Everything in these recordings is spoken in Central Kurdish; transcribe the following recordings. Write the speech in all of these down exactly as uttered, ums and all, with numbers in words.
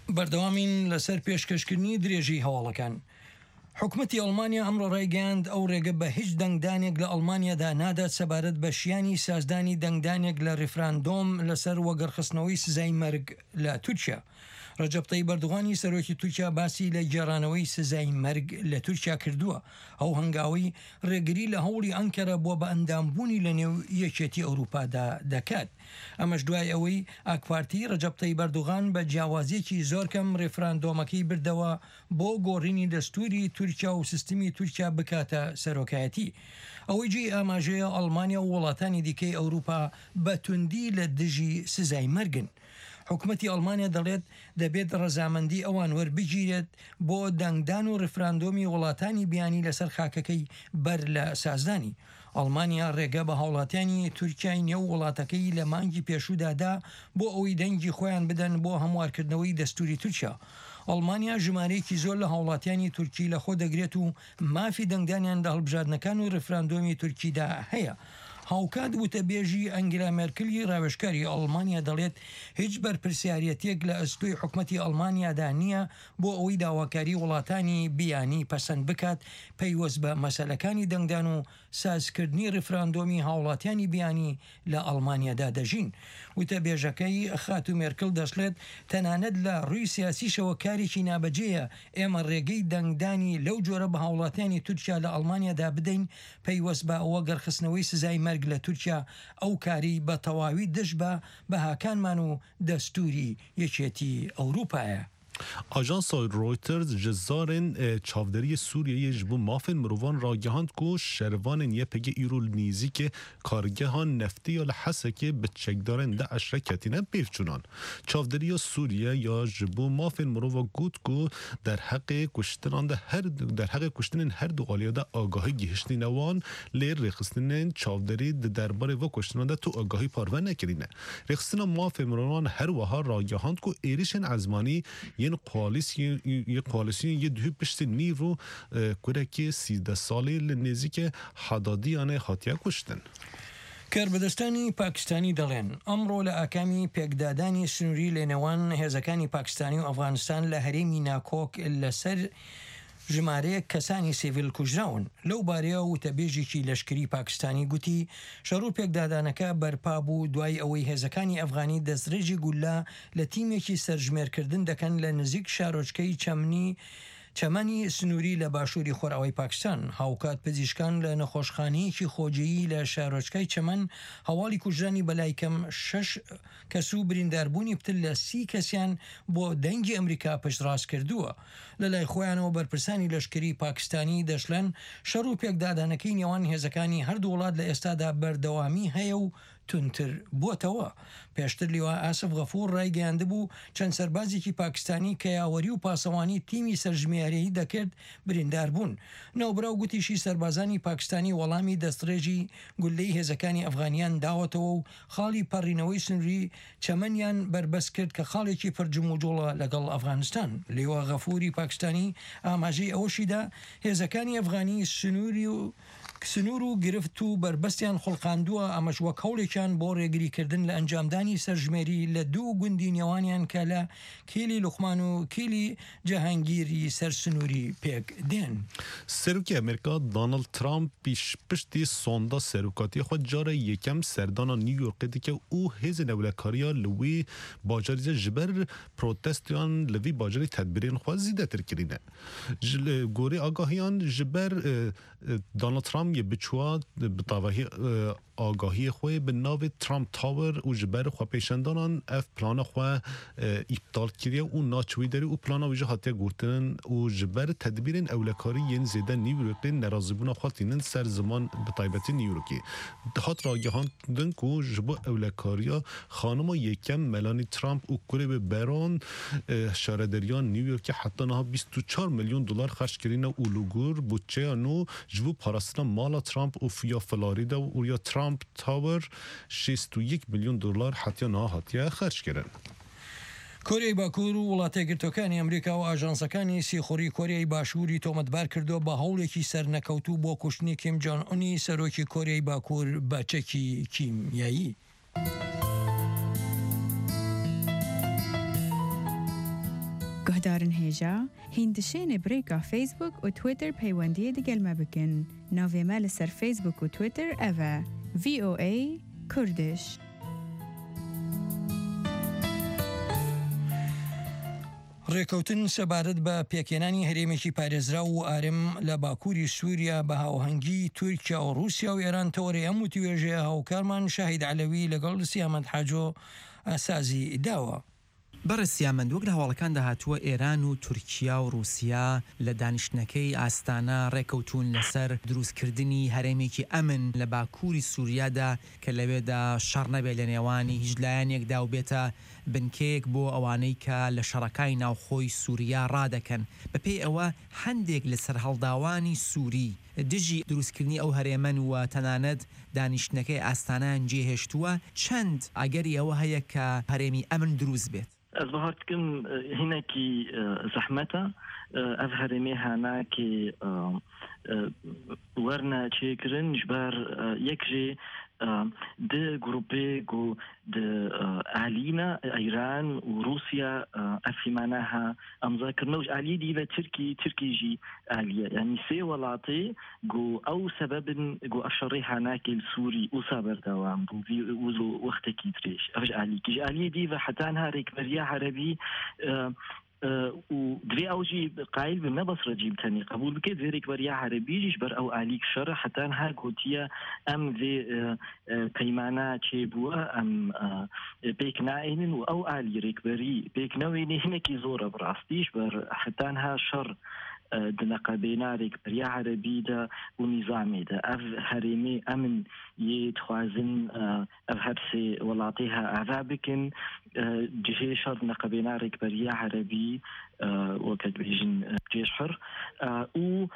بەردەوامین لەسەر پێشکەشکردنی درێژی هەواڵەکان. حکومەتی ئەڵمانیا ئەمڕۆ ڕێگەیاند ئەو ڕێگە بە هیچ دەنگدانێک لە ئەڵمانیادا نادات سەبارەت بە شیانی سازدانی دەنگدانێک لە ڕیفراندۆم لەسەر وەگەڕخستنەوەی سزای مەرگ لە تورکیا. ڕەجەب تەیب ئەردوغانی سەرۆکی تورکیا باسی لە گێڕانەوەی سزای مەرگ لە تورکیا کردووە. ئەو هەنگاوی ڕێگری لە هەوڵی ئەنکەرە بۆ بە ئەندامبوونی لە نێو یەکێتی ئەوروپادا دەکات. ئەمەش دوای ئەوەی ئاکپارتی ڕەجەب تەیب ئەردوغان بە جیاوازیەکی زۆر کەم ڕیفراندۆمەکەی بردەوە بۆ گۆڕینی دەستوری تورکیا و سیستمی تورکیا بکاتە سەرۆکایەتی. ئەوەی جێی ئاماژەیە ئەڵمانیا و وڵاتانی دیکەی ئەوروپا بە توندی لە دژی سزای مەرگن. حکومەتی ئەڵمانیا دەڵێت دەبێت ڕەزامەندی ئەوان وەربگیرێت بۆ دەنگدان و ڕیفراندۆمی وڵاتانی بیانی لەسەر خاکەکەی بەر لە سازدانی. ئەڵمانیا ڕێگە بە هاوڵاتیانی تورکیای نێو وڵاتەکەی لە مانگی پێشودادا بۆ ئەوەی دەنگی خۆیان بدەن بۆ هەموارکردنەوەی دەستوری تورکیا. ئەڵمانیا ژمارەیەکی زۆر لە هاوڵاتیانی تورکی لە خۆ دەگرێت و مافی دەنگدانیان لە هەڵبژاردنەکان و ڕیفراندۆمی تورکیدا هەیە. هاوکات وتەبێژی ئەنگلا مێرکلی ڕاوێژکاری ئەڵمانیا دەڵێت هیچ بەرپرسیارەتێک لە ئەستۆی حکومەتی ئەڵمانیادا نییە بۆ ئەوەی داواکاری وڵاتانی بیانی پەسەند بکات پەیوەست بە مەسەلەکانی دەنگدان و سازکردنی ڕیفراندۆمی هاوڵاتیانی بیانی لە ئەڵمانیادا دەژین. وتەبێژەکەی خات و مێرکل دەشڵێت تەنانەت لە ڕووی سیاسیشەوە کارێکی نابەجێیە ئێمە ڕێگەی دەنگدانی لەو جۆرە بە هاوڵاتیانی تورکیا لە ئەڵمانیادا بدەین پەیوەست بە ئەوە گەڕخستنەوەی سزای مەرگ لە تورکیا ئەو کاری بە تەواوی دش بە بەهاکانمان و دەستوری یەکێتی ئەوروپایە. آژانس رویترز جزارن چاودری سوریه جبو مافن مروان را گهاند کو شروان یپگی ایرو نیزی که کارگهان نفتی یا لحسه که به چکدارن ده اشرکتینه بیفچونان. چاودری سوریه یا جبو مافن مروان گود کو در حق کشتنان ده هر در حق کشتن هر دو آلیاده آگاهی گهشتی نوان لیر رخصتن چاودری درباره و کشتنان ده تو آگاهی پارو نکرینه. رخصتن مافن مروان هر وها را گهاند کو ایریشن عزمانی یه قالیسی یه قالیسی یه دو پشت نیرو کودکی سیزده سالی نزدیک حدادیانه خاطیه کشتن. کاربەدەستانی پاکستانی دەڵێن ئەمڕۆ لە ئاکامی پێکدادانی سنووری لە نێوان هێزەکانی پاکستانی و ئەفغانستان لە هەرێمی ناکۆک لەسەر ژمارەیەک کەسانی سیڤیل کوژراون. لەو بارەیە وتەبێژێکی لەشکری پاکستانی گوتی شەڕ و پێکدادانەکە بەرپا بوو دوای ئەوەی هێزەکانی ئەفغانی دەستڕێژی گولا لە تیمێکی سەرژمێرکردن دەکەن لە نزیک شارۆچکەی چەمنی چەمەنی سنووری لە باشووری خۆرئەوەی پاکستان. هاوکات پزیشکان لە نەخۆشخانەیەکی خۆجیی لە شارۆچکەی چەمەن هەواڵی کوژرانی بەلای کەم شەش کەس و برینداربوونی پتر لە سی کەسیان بۆ دەنگی ئەمریکا پشتڕاست کردووە. لە لای خۆیانەوە بەرپرسانی لەشکری پاکستانی دەشڵێن شەڕ و پێکدادانەکەی نێوان هێزەکانی هەردوو وڵات لە ئێستادا بەردەوامی هەیە و تونتر بووەتەوە. پێشتر لیوا ئاسف غەفور ڕایگەیاندبوو چەند سەربازێکی پاکستانی کە یاوەری و پاسەوانی تیمی سەرژمێریی دەکرد بریندار بوون. نەوبراو گوتیشی سەربازانی پاکستانی وەڵامی دەستڕێژی گولەی هێزەکانی ئەفغانیان داوەتەوە و خاڵی پەڕینەوەی سنووری چەمەنیان بربەست کرد کە خاڵێکی پرجموجۆڵە لەگەڵ ئەفغانستان. لیوا غەفوری پاکستانی ئاماژەی ئەوەشیدا هێزەکانی ئەفغانی سنووری و سنوور و گرفت و بربەستیان خڵقاندووە ئەمەش وەک هەوڵێکیان بۆ ڕێگریکردن لە ئەنجامدانی سەرژمێری لە دوو گوندی نێوانیان کە لە کێلی لوقمان و کێلی جەهانگیری سەر سنووری پێک دێن. سەرۆکی ئەمریکا دۆناڵد ترامپ پیش پشتی سۆندا سەرۆکاتی خۆ جارە یەکەم سەردانا نیویۆرکە دیکە و هێزە نەولەکاریە لەوێ باجاریە ji ber protestiyan li vî bajarî tedbirên xwe zîdetir kirîne. Gorî agahiyan ji ber Donald Trump یه بچواد به طبعی آگاهی خوی به ناو ترامپ تاور و جبر خو پیشندانان اف پلان خو ابطال کردی و ناچوی داری و پلان ویژه حتی گورتن و جبر تدبیر اولکاری ین زیده نیویورکی نرازبون خاطرین سر زمان به طیبتی نیویورکی دهات راگهان دن کو جبو اولکاریا خانم یکم ملانی ترامپ و کره به بران شاردریان نیویورکی حتی نه بیست و چهار میلیون دلار خرج کردن اولوگور بودجه نو جبو پاراستنا مالا ترامپ و فیا فلوریدا و یا ترامپ تاور شصت و یک میلیون دلار حتی نه حتی خرج کردن. کۆریای باکوور و وڵاتە گرتوەکانی ئەمریکا و ئاژانسەکانی سیخۆری کۆریای باشووری تۆمەتبار کردو بە هەوڵێکی سەرنەکەوتوو بۆ کوشتنی کیم جۆن ئونی سەرۆکی کۆریای باکوور بە چەکی کیمیایی. گهدارن هیجا هندشین بریکا فیسبوک و تویتر پیوندی دیگل ما بکن. ناوی مال سر فیسبوک و تویتر اوه وی او ای کردش. ڕێکەوتن سەبارەت بە پێکێنانی هەرێمێکی پارێزرا و ئارم لە باکووری سووریا بە هاوهەنگی تورکیا و رووسیا و ئێران تەوەڕێ هەموو توێژەیە هاوکارمان شاهید عەلەوی لەگەڵ سیامەند حاجۆ سازی داوە. بەڕێز سیامەند، وەک لە هەواڵەکاندا هاتووە ئێران و تورکیا و رووسیا لە دانیشتنەکەی ئاستانە ڕێکەوتون لەسەر دروستکردنی هەرێمێکی ئەمن لە باکووری سووریادا کە لەوێدا شەڕ نەبێت لە نێوانی هیچ لایەنێکدا و بێتە بنکەیەک بۆ ئەوانەی کە لە شەڕەکانی ناوخۆی سووریا ڕادەکەن. بەپێی ئەوە هەندێک لەسەر هەڵداوانی سووری دژی دروستکردنی ئەو هەرێمەن و تەنانەت دانیشتنەکەی ئاستانەیان جێهێشتووە. چەند ئەگەری ئەوە هەیە کە هەرێمی ئەمن دروست بێت؟ از بهار کم هناکی زحمته اف هرمی هناکی ورنا چیکرن جبر یک جی ده گروپی گو ده علینا ایران و روسیا افیمانها امضا کرنوش علی دی و ترکی ترکی جی علیه یعنی سه ولاتی گو او سبب گو اشری هناکی السوری او صبر دوام بو وی او وقت کی تریش افش علی کی علی دی و حتی انها ریکبریا عربی و دوی اوجی قایل به نبصر جیم تانی قبول بکید دوی ریکبریا عربیش بر او علیک شر حتی انها گوتیا ام دوی پیمانه چه بوا ام بیک ناینن و او علی ریکبری بیک نوینی هنکی زور براستیش بر حتی انها شر دنقابينا ريكبريا عربي دا ونظامي دا اف هريمي امن يتخوازن اف هرسي ولاطيها اعذابكن جيشر نقابينا ريكبريا عربي وكتبيجن جيشحر و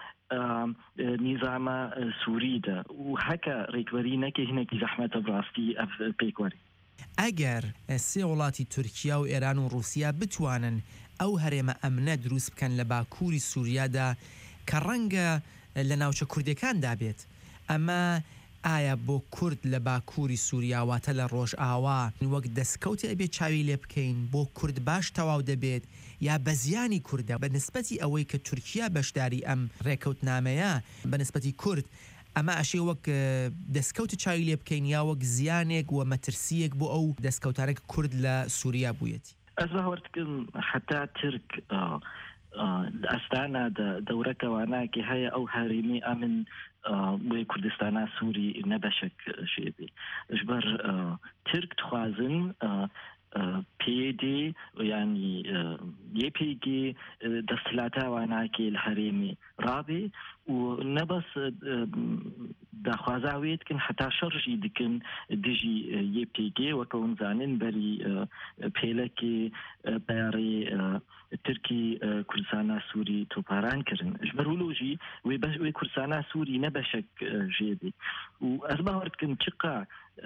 نظام سوري دا وهكا ريكبرينا كي هناك زحمة براستي اف بيكوري. ئەگەر سێ وڵاتی تورکیا و ئێران و رووسیا بتوانن ئەو هەرێمە ئەمنە دروست بکەن لە باکووری سووریادا کە ڕەنگە لە ناوچە کوردەکاندا بێت، ئەمە ئایا بۆ کورد لە باکووری سووریا واتە لە ڕۆژ ئاوا وەک دەستکەوتە ئەبێت چاوی لێ بکەین بۆ کورد باش تەواو دەبێت یا بە زیانی کووردە بە نسبەتی ئەوەی کە تورکیا بەشداری ئەم ڕێکەوتنامەیە بە نسبەتی کورد، ئەمە ئەشێ وەک دەستکەوت چاوی لێ بکەین یا وەک زیانێک و مەترسیەک بۆ ئەو دەستکەوتارێک کورد لە سووریا بوویەتی؟ از باورتكم حتى ترك استانا دورة كواناكي هي او هاريمي امن بكردستان سوري نبشك شيبي اجبر ترك تخوازن بي دي يعني يي بي جي دستلاتا واناكي الهريمي رابي ونبس داخوازاويت كن حتى شرجي دكن ديجي يي بي جي وكون زانين بري بيلكي باري تركي كردستان سوري توباران كرن جبرولوجي وي كردستان سوري نبشك جيبي وأزبهرت كن تشقا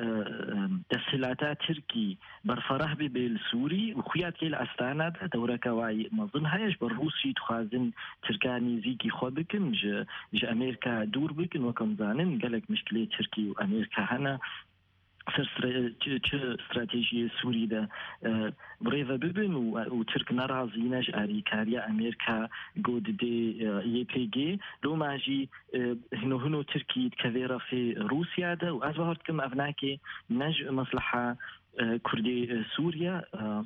دستلاتا تركي برفرح بالسوري وخيات كي الأستانا دورة كواي مظن هايش بالروسي تخازن تركاني زيكي خودكن ج ج أمريكا دور بكن وكم زانن قالك مشكلة تركي وأمريكا هنا سر استراتيجية سوري ده بريفا ببن وترك نرازينج أريكاريا أمريكا جود دي يي بي جي لو ماجي هنو هنو تركي كذيرة في روسيا ده وأزبهرت كم أبناكي نج مصلحة كردي سوريا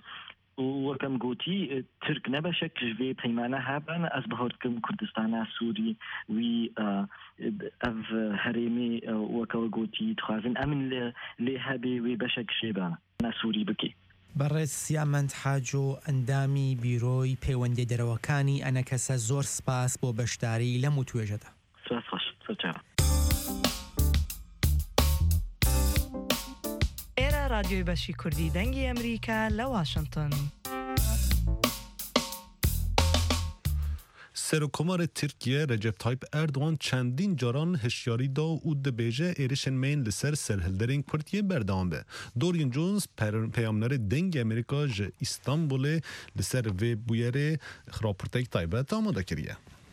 وكم قوتي ترك نبشك جوي بيمانة هابان أزبهرتكم كردستان سوري وي أف هريمي وكو قوتي تخازن أمن لهابي وي بشك شيبان سوري بكي. بەڕێز سیامەند حاجۆ ئەندامی بیرۆی پەیوەندی دەرەوەکانی ئەنە کەسە زۆر سپاس بۆ بەشداری لەم توێژەدا. سپاس خۆش سەرچاوە. ئێرە رادیۆی بەشی کوردی دەنگی ئەمریکا لە واشنگتن. سروکمار ترکیه رجب تایپ اردوان چندین جاران هشیاری دا و دبیجه ایرشن مین لسر سرهلدرین کردیه بردام به. دورین جونز پیامنر دنگ امریکا ج استانبول لسر و بویره راپورتک تایبه آماده کریه.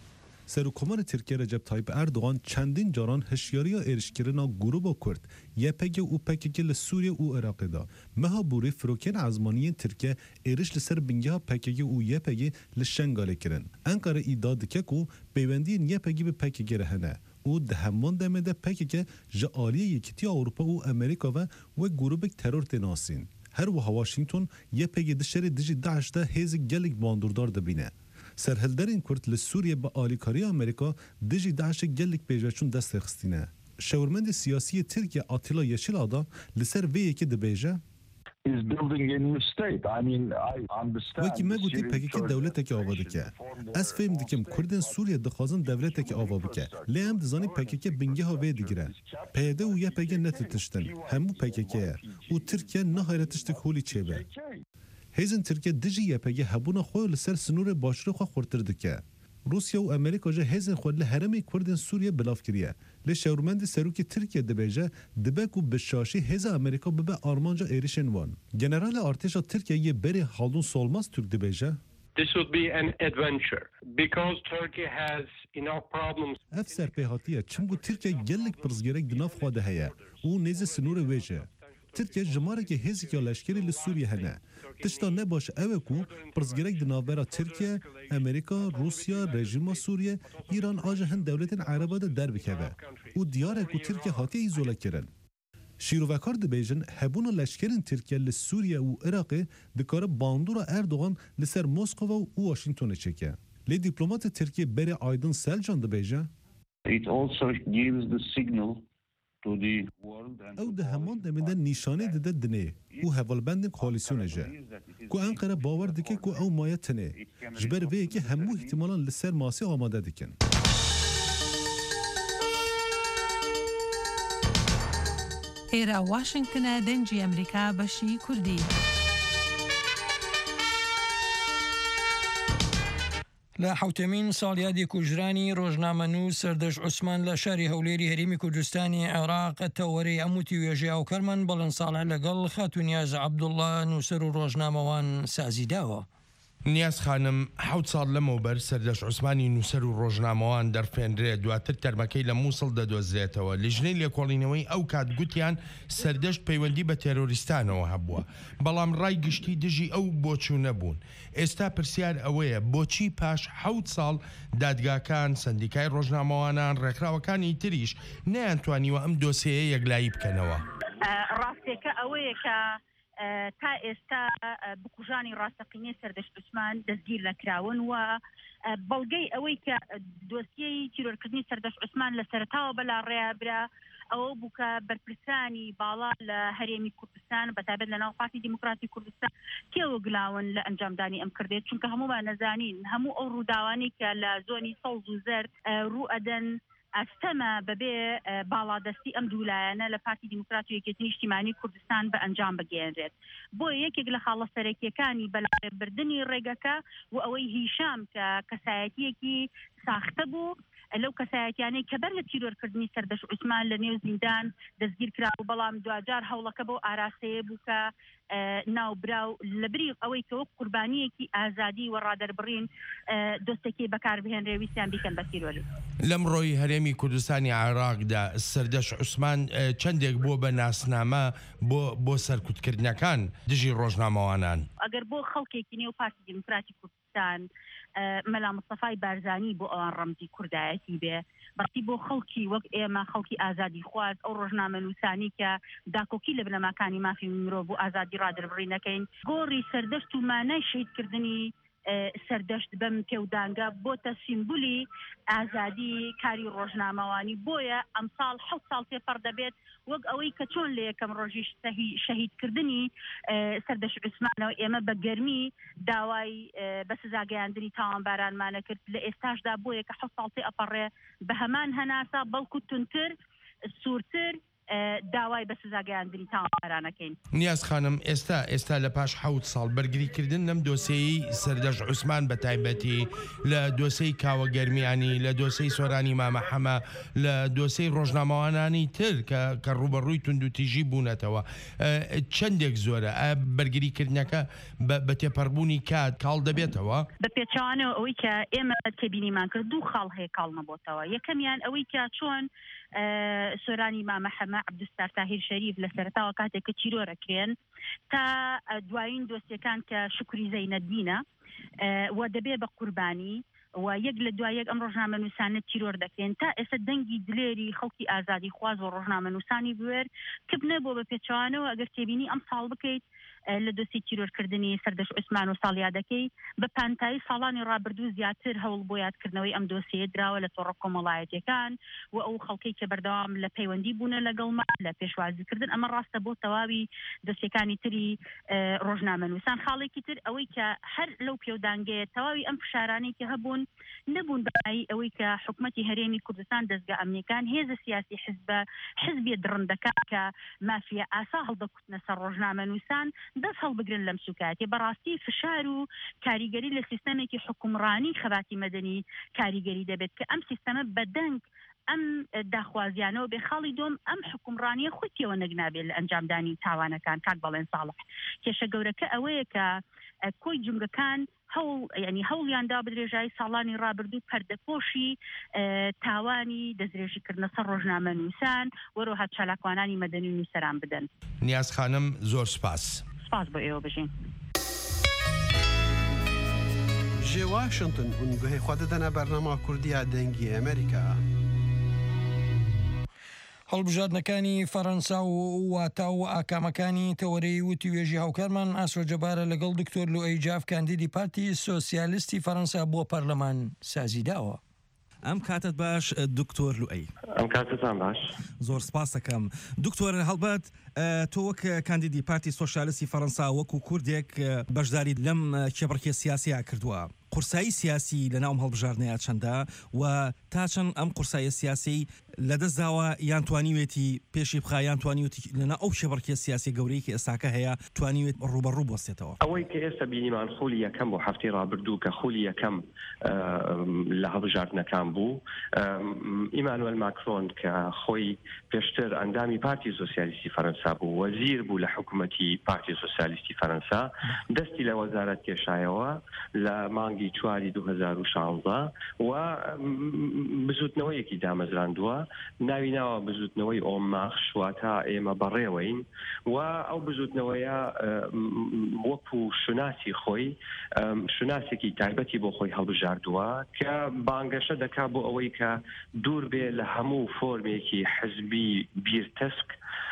سروکمان ترکیه رجب طایب اردوغان چندین جاران هشیاری ارشکرنا گروه کرد یپگ او پکگ لسوریه او عراق دا مها بوری فروکن ازمانی ترکیه ارش لسر بنگها پکگ او یپگ لشنگاله کرن انقره ایداد که کو پیوندی یپگی به پکگ رهنه او ده همان دمه ده پکگ جالیه یکیتی اروپا و امریکا و و گروه ترور تناسین هر و واشنگتن یپگ دشر دیجی داعش ده هیز گلگ باندوردار دبینه سرهلدرین کرد لسوریه با آلیکاری امریکا دیجی داعش گلگ پیجوچون دست خستینه شورمند سیاسی ترکیه آتیلا یشیل آدا لسر وی یکی دبیجه is building a new state. I mean, I understand. وکی ما گویی پکیک دولت که آواده که از فهم دیکم کردن سوریه دخوازن دولت که آوا بکه لیم دزانی پکیک بنگه ها وی دیگره پیده و یه پکیک نتتشتن همو پکیکه و ترکیه نهایره تشتک هولی چه به هیزن ترکیه دیجی یه پکیک هبونا خواه لسر سنور باشر خواه خورتر دکه روسیا و امریکا جه هیزن خود لحرمی کردن سوریه بلاف کریه لی شورمند سروکی ترکیه دبیجه دبکو بشاشی هیز امریکا ببه آرمانجا ایریشن وان جنرال ارتشا ترکیه یه بری حالون سولماز ترک دبیجه This would be an adventure because Turkey has enough problems. اف سرپیهاتیه چمگو ترکیه گلک پرزگیرک دناف خواده هیا او نیز سنور ویجه ترکیه جماره که هیزی که لشکری لسوریه هنه تشتا نباش اوه کو پرزگیرک دنابرا ترکیه امریکا روسیا رژیم سوریه ایران آجه هند دولت عربا ده در بکوه او دیاره کو ترکیه هاتی ایزوله کرن شیروکار دبیجن هبون لشکرین ترکیه لسوریه و عراق دکاره باندورا اردوغان لسر مسکو و واشنگتن چکه لی دیپلمات ترکیه بری آیدن سلجان دبیجه It also gives the signal to the world and او ده همان دمیده نشانه دده دنه او حوالبند کوالیسیونه جه کو انقره باور دکه کو او مایه تنه جبر وی که همو احتمالا لسر ماسی آماده دکن ئێرە واشنگتنە دەنجی ئەمریکا بەشی کوردی. لە حوتەمین ساڵیادی کوژرانی ڕۆژنامەنووس سەردەش عوسمان لە شاری هەولێری هەرێمی کوردستانی عێراق تەوەرەی ئەموتی وێژێ ئاوکەرمان بەڵند ساڵح لەگەڵ خاتونیاز عەبدوڵڵا نووسەر و ڕۆژنامەوان سازی داوە. نیاز خانم حوت ساڵ لەمەوبەر سەردەش عوسمانی نووسەر و ڕۆژنامەوان دەرفێنرێت دواتر تەرمەکەی لە مووسڵ دەدۆزرێتەوە لە ژنەی لێکۆڵینەوەی ئەو کات گوتیان سەردەشت پەیوەندی بە تێرۆریستانەوە هەبووە بەڵام ڕای گشتی دژی ئەو بۆچوو نەبوون ئێستا پرسیار ئەوەیە بۆچی پاش حوت ساڵ دادگاکان سندیکای ڕۆژنامەوانان ڕێکراوەکانی تریش نەیانتوانیوە ئەم دۆسیەیە یەکلایی بکەنەوە ڕاستێکە ئەوەیە کە تا ئێستا بکوژانی ڕاستەقینەی سەردەشت عوسمان دەستگیر نەکراون و بەڵگەی ئەوەی کە دۆسیەی تیرۆرکردنی سەردەشت عوسمان لە سەرەتاوە بەلاڕێیا برا ئەوە بوو کە بەرپرسانی باڵا لە هەرێمی کوردستان بەتابەت لە ناو پارتی دیموکراتی کوردستان تێوە گلاون لە ئەنجامدانی ئەم کردێت چونکە هەموومان نەزانین هەموو ئەو ڕووداوانی کە لە زۆنی سەوز و زەرد ڕوو ئەدەن ئەستەمە بەبێ باڵادەستی ئەم دوولایەنە لە پارتی دیموکراتی و یەکێتی نیشتیمانی کوردستان بە ئەنجام بگەێنرێت بۆ یەکێک لە خاڵە سەرەکیەکانی بەلابردنی ڕێگەکە و ئەوەی هیشام کە کەسایەتیەکی ساختە بوو لەو کەسایەتیانەی کە بەر لە تیرۆرکردنی سەردەشت عوسمان لە نێو زیندان دەستگیر کرا و بەڵام دوجار هەوڵەکە بۆ ئاراسەیە بوو کە ناوبراو لەبری ئەوەی کە وەک قوربانیەکی ئازادی و ڕادەربڕین دۆستێکی بەکاربهێنرێ ویستیان بیکەن بە تیرۆری لەم ڕۆی هەرێمی کوردستانی عێراقدا سەردەشت عوسمان چەندێک بۆ بە ناسنامە بۆ بۆ سەرکوتکردنەکان دژی ڕۆژنامەوانان ئەگەر بۆ خەڵکێکی نێو پارتی دیموکراتی کوردستان مەلا مستەفای بارزانی بۆ ئەوان ڕەمزی کوردایەتی بێ بەڕاستی بۆ خەڵکی وەک ئێمە خەڵکی ئازادی خواست ئەو ڕۆژنامەنووسانی کە داکۆکی لە بنەماکانی مافی مرۆڤ بۆ ئازادی ڕادەربڕینەکەین گۆڕی سەردەشت و مانای شەهیدکردنی سەردەشت بەم پێودانگە بۆتە سیمبولی ئازادی کاری ڕۆژنامەوانی بۆیە ئەمساڵ حەوت ساڵ تێپەڕ دەبێت وەک ئەوەی کە چۆن لە یەکەم ڕۆژی شەهیدکردنی سەردەشت عوسمانەوە ئێمە بە گەرمی داوای بە سزاگەیاندنی تاوانبارانمانە کرد لە ئێستاشدا بۆیە کە حەوت ساڵ تێ ئەپەڕێ بە هەمان هەناسە بەڵکو تونتر سوورتر داوای بە سزاگەیاندنی تاوانبارانەکەین. نیاز خانم ئێستا ئێستا لە پاش حەوت ساڵ بەرگریکردن لەم دۆسەی سەردەش عوسمان بە تایبەتی لە دۆسەی کاوەگەرمیانی لە دۆسەی سۆرانی مامەحەمە لە دۆسەی ڕۆژنامەوانانی تر کە ڕوبەڕووی تونند و تیژی بوونەتەوە چەندێک زۆرە بەرگریکردنەکە بە تێپەڕبوونی کات کاڵ دەبێتەوە بە پێچوانەوە ئەوەی کە ئێمە تێبینیمان کرد دوو خاڵ هەیە کاڵ نەبووتەوە. یەکەمیان ئەوەی کە چۆن سۆرانی مامەحەمە عەبدولستار تاهیر شەریف لە سەرەتاوە کاتێک کە چیرۆرەکرێن تا دوایین دۆسیەکان کە شکری زەینەدینە و دەبێ بە قوربانی و یەک لە دوایەک ئەم ڕۆژنامە نووسانە تیرۆر دەکرێن تا ئێستا دەنگی دلێری خەڵکی ئازادی خواز و ڕۆژنامە نووسانی بوێر کبنە بۆ بە پێچوانەوە ئەگەر تێبینی ئەم ساڵ بکەیت لە دۆسی تیرۆرکردنی سەردەش عوسمان و ساڵیادەکەی بە پانتایی ساڵانی ڕابردوو زیاتر هەوڵ بۆ یادکردنەوەی ئەم دۆسیە دراوە لە تۆڕە کۆمەڵایەتیەکان و ئەو خەڵکی کە بەردەوام لە پەیوەندی بوونە لەگەڵمان لە پێشوازیکردن ئەمە ڕاستە بۆ تەواوی دۆسیەکانی تری ڕۆژنامە نووسان. خاڵێکی تر ئەوەی کە هەر لەو پێودانگەیە تەواوی ئەم فشارانەی کە هەبوون نەبوون بەایی ئەوەی کە حکومەتی هەرێمی کوردستان دەستگا ئەمنیەکان هێزە سیاسی حزبە حزبیە درڕندەکان کە مافیە ئاسا هەڵدەکوتنە سەر ڕۆژنامە نووسان دەست هەڵبگرن لەم سوکاتێ. بەڕاستی فشار و کاریگەری لە سیستەمێکی حکومڕانی خەباتی مەدەنی کاریگەری دەبێت کە ئەم سیستەمە بەدەنگ ئەم داخوازیانەوە بێ خاڵی دۆم ئەم حکومڕانیە خودیەوە نەگنابێت لە ئەنجامدانی تاوانەکان. کاک بەڵێن ساڵح کێشە گەورەکە ئەوەیە کە کۆی جونگەکان هەوڵ ینی هەوڵیاندا بدرێژایی ساڵانی ڕابردوو پەردەپۆشی تاوانی دەستدرێژیکردنە سەر ڕۆژنامە نووسان وەرەوە چالاکوانانی مەدەنی و نووسەران بدەن. نیاز خانم زۆر سپاس. سپاس بۆ ئێوە بژین. ژێ واشنگتن هون گوهەی خوا دەدەنە بەرنامە کوردیە دەنگی ئەمریکا. هەڵبژاردنەکانی فەڕەنسا و واتا و ئاکامەکانی تەوەرەی وتی وێژی هاوکارمان ئاسۆ جەبارە لەگەڵ دکتۆر لوئەی جاف کاندیدی پارتی سۆسیالیستی فەڕەنسا بۆ پەرلەمان سازی داوە. ئەم کاتت باش دکتۆر لوئەی. ئەم کاتتان باش. زۆر سپاس دەکەم. دکتۆر هەڵبەت تۆ وەک کاندیدی پارتی سۆشیالیستی فەڕەنسا وەکو کوردێک بەشداری لەم کێبڕکێ سیاسیە کردووە. قورسایی سیاسی لە ناوم هەڵبژاردنەیە چەندە و تا چەند ئەم قورسایە سیاسی لەدەستداوە یان توانیوێتی پێشی بخا یان توانیوێتی لەنا ئەو شێبڕکێ سیاسی گەورەی کە ئێستاکە هەیە توانیوێت ڕوبەڕوو بۆستێتەوە. ئەوەی کە ئێستا بینیمان خولی یەکەم بۆ هەفتەی ڕابردوو کە خولی یەکەم لە هەڵبژاردنەکان بوو ئیمانوئێل ماکرۆن کە خۆی پێشتر ئەندامی پارتی سۆسیالیستی فەڕەنسا بوو وەزیر بوو لە حکوومەتی پارتی سۆسیالیستی فەڕەنسا دەستی لە وەزارەت کێشایەوە لە مانگی چواری دوو هەزار و شانزدە و بزوتنەوەیەکی دامەزراندووە ناوی ناوە بزوتنەوەی ئۆماخش واتە ئێمە بەڕێوەین و ئەو بزوتنەوەیە وەکو شوناسی خۆی شوناسێکی تایبەتی بۆ خۆی هەڵبژاردووە کە بانگەشە دەکا بۆ ئەوەی کە دوور بێ لە هەموو فۆرمێکی حزبی بیرتەسک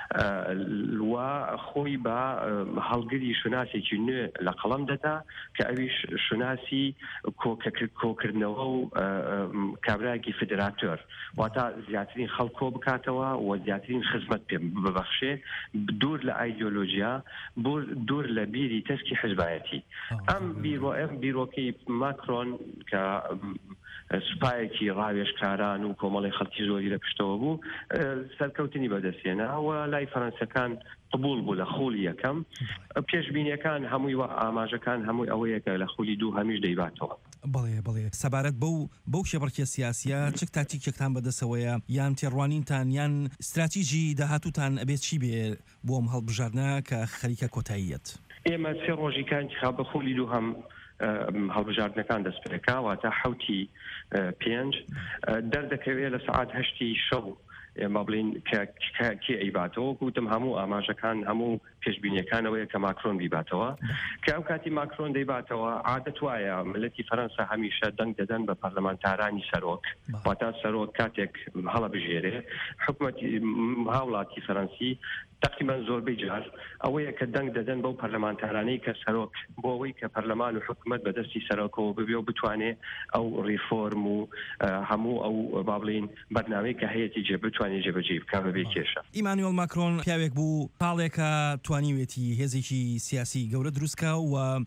و خۆی بە هەڵگری شوناسێکی نوێ لە قەڵەم دەدا کە ئەویش شوناسی کۆکردنەوە و کابراایەکی فدراتۆر واتە زیاترین خەڵکۆ بکاتەوە و زیاترین خزمەت پێ ببەخشێ دوور لە ئایدۆلۆژیا دوور لە بیری تەسکی حزبایەتی. ئەم بیرۆ ئەم بیرۆکەی ماکرۆن کە سوپایەکی ڕاوێژکاران و کۆمەڵی خەڵکی زۆری لە پشتەوە بوو سەرکەوتنی بەدەستێنا و لای فەڕەنسەکان قبول بوو لە خولی یەکەم پێشبینیەکان هەمووی و ئاماژەکان هەمووی ئەوەیەکە لە خولی دوو هەمیش دەیباتەوە. بڵێ بڵێ سەبارەت بەو بەو شێبڕکێ سیاسیە چ تاکتیکێکتان بەدەستەوەیە یان تێڕوانینتان یان استراتیژی داهاتوتان ئەبێت چی بێ بۆ ئەم هەڵبژاردنە کە خەریکە کۆتاییەت؟ ئێمە سێ ڕۆژی کانتیخاب بە خولی دوو هەم هەڵبژاردنەکان دەست پێکا تا حوتی پێنج دەردەکەوێت لە سەعات هەشتی شەو ئێمە بڵین کێ ئەیباتەوە گوتم هەموو ئاماژەکان هەموو پێشبینیەکانەوەیە کە ماکرۆن بیباتەوە کە ئەو کاتی ماکرۆن دەیباتەوە عادەت وایە ملەتی فەڕەنسا هەمیشە دەنگ دەدەن بە پەرلەمانتارانی سەرۆک واتە سەرۆک کاتێک هەڵە بژێرێ حکومەتی هاوڵاتی فەڕەنسی تقریبا زۆربەی جار ئەوەیە کە دەنگ دەدەن بەو پەرلەمانتارانەی کە سەرۆک بۆ ئەوەی کە پەرلەمان و حکومەت بەدەستی سەرۆکەوە ببێ و بتوانێ ئەو ریفۆرم و هەموو ئەو با بڵین بەرنامەی کە هەیەی جێ بتوانێت جێبەجێ بکا بەبێ کێشە. ئیمانوئێل ماکرۆن پیاوێک بوو پاڵێکە توانیوێتی هێزێکی سیاسی گەورە دروستکە و